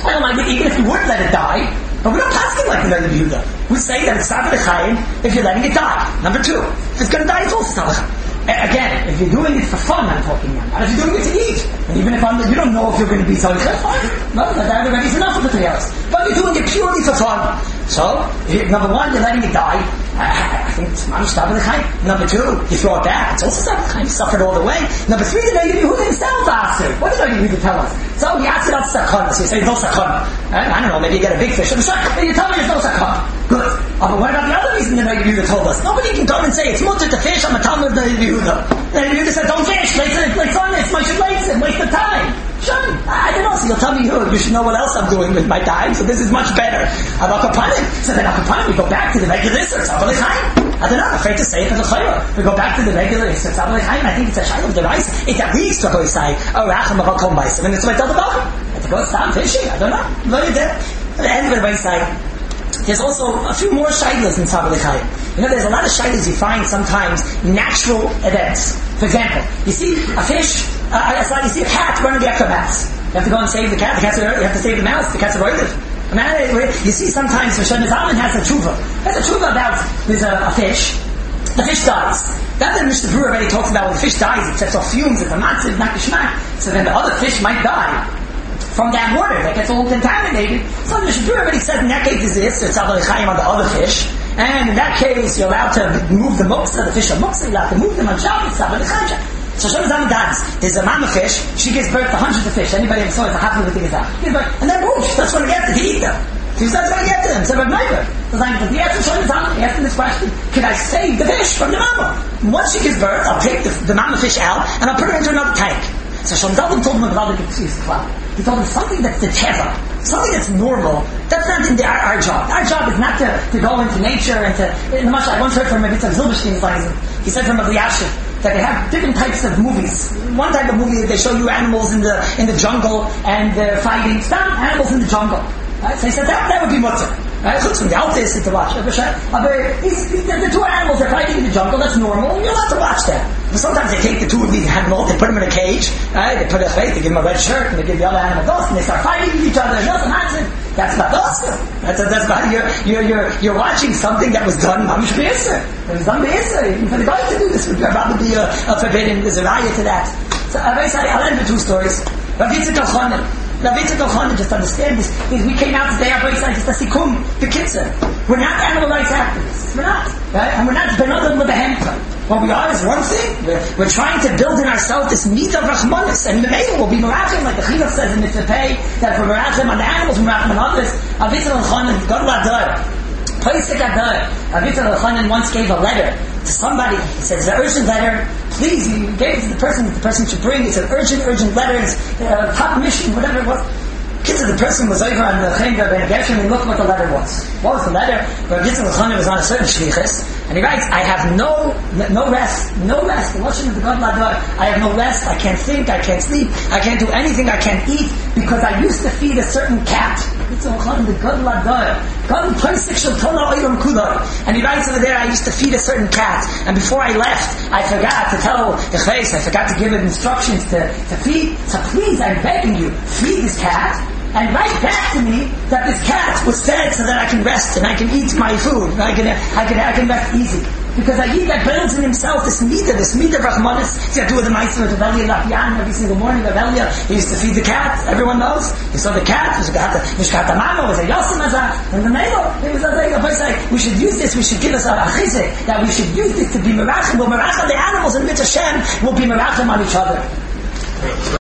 Oh my, even if you would let it die, but we don't pass it like the Rebbe Yehuda. We say that it's Tzad L'chaim if you're letting it die. Number two, if it's going to die, it's also Tzad L'chaim. Again, if you're doing it for fun, I'm talking about. And if you're doing it to eat, and even if I'm, you don't know if you're going to be Tzad L'chaim, fine. No, that already is enough for the three hours. But you're doing it purely for fun. So, if, number one, you're letting it die. I, I think it's Mamish Tzad L'chaim. Number two, you throw it back. It's also Tzad L'chaim. You suffered all the way. Number three, the Rebbe Yehuda himself asked it. What did Rebbe Yehuda tell us? So, he asked it out sakon. So you say, no sakon. I, I don't know, maybe you get a big fish. You tell me there's no sakon. Good. Oh, but what about the other reason the Rebbe Yehuda told us? Nobody can come and say, it's mutter to fish, I'm a Talmud of the Rebbe Yehuda. The Rebbe Yehuda said, don't fish, let's on it, I should lace it, waste the time. Sure. I don't know, so you'll tell me, you, you should know what else I'm doing with my time, so this is much better. I'm Akapanim. So then Akapanim, we go back to the regular Isser, Tzad L'chaim. I don't know, I'm afraid to say it for the Chayra. We go back to the regular Isser, Tzad L'chaim, I think it's a Shayla of the rice. It's at least, we're going to say, oh, Racham of Akom Baisim, and it's my Tel Bachim. I have to go stop fishing, I don't know. Very there. At the end of the wayside, there's also a few more shaylas in Tzad L'chaim. You know, there's a lot of shaylas you find sometimes natural events. For example, you see a fish, uh, it's like you see a cat running after a mouse. You have to go and save the cat. The cat's you have to save the mouse. The cat's avoided. You see sometimes Rosh Hashanah has a tshuva. There's a tshuva about there's a, a fish. The fish dies. That the Mishnah Berurah already talks about when the fish dies, it sets off fumes, it's a matzah, not kishmak. So then the other fish might die from that water that gets all contaminated. So the Mishnah Berurah already said in that case is this, it's Tzad L'chaim on the other fish. And in that case, you're allowed to move the muksa, the fish are muksa, you're allowed to move them on Shabbos, Tzad L'chaim. So Shem Zam dance. There's a mama fish. She gives birth to hundreds of fish. Anybody ever saw it? Half of the thing is out. And then boom, that's when he gets to eat them. She's not going to get to them. So Rav Neiver. So like, he asked Shem Zam, he asked him this question: can I save the fish from the mama? Once she gives birth, I'll take the, the mama fish out and I'll put her into another tank. So Shem Zam told him about the excuse. He told him something that's the teva, something that's normal. That's not in the, our, our job. Our job is not to, to go into nature and to. In the much I once heard from Rabbi Zilberstein, he said from Rabbi Yashin that they have different types of movies. One type of movie that they show you animals in the in the jungle and they're fighting. Stop animals in the jungle. Right? So he said that that would be mutter. Right? Looks from the outfits to watch. But the two animals are fighting in the jungle. That's normal. You're allowed to watch that. But sometimes they take the two of these animals, they put them in a cage. Right? They put a face, they give them a red shirt, and they give the other animal dust, and they start fighting with each other. That's not dust. That's that's about you're you're you're you're watching something that was done mamish b'yisr. It was done b'yisr. Even for the guy to do this would probably be a, a forbidden. There's a raya to that. So I'll end with two stories. Rav Yitzchak Elchanan. Rav Yitzchak Elchanan, just understand this. We came out today. Our side just a sikum the kitzur. We're not animal rights activists. We're not, right? And we're not benodem lebehemcha. What we are is one thing. We're, we're trying to build in ourselves this meat of rachmanis, and Memeil will be merachim, like the Chinuch says in Mitzvah Pei, that we're merachim on the animals, we're merachim on others. Rav Yitzchak Elchanan, God Ladar, Paisik Adar. Rav Yitzchak Elchanan once gave a letter to somebody. He said, "It's an urgent letter. Please," he gave it to the person. The person should bring. It's an urgent, urgent letter. It's uh, top mission, whatever it was. Kids of the person was over on the Chaimgar Ben Gershon and looked what the letter was. What was the letter? Rav Yitzchak Elchanan was on a certain shlichus, and he writes, "I have no no rest, no rest. The Lashon of the God Ladar. I have no rest. I can't think. I can't sleep. I can't do anything. I can't eat because I used to feed a certain cat." Yitzchak Elchanan, the God Ladar. God Paisik Shel Tola Oyom Kudar. And he writes over there, "I used to feed a certain cat, and before I left, I forgot to tell the Chayes, I forgot to give it instructions to to feed. So please, I'm begging you, feed this cat." And write back to me that this cat was fed so that I can rest and I can eat my food. I can, I can, I can rest easy. Because I eat that builds in himself this meter, this meter of Rachmanis. See, I do with the Meister of Revelia Lapian every single morning. Revelia, he used to feed the cat. Everyone knows. He saw the cat. Mishkat Amama was a Yosim Azah. And the Melo, it was a like, we should use this. We should give us a chizik that we should use this to be merachim. We'll merachim the animals, and with Hashem, we'll be merachim on each other.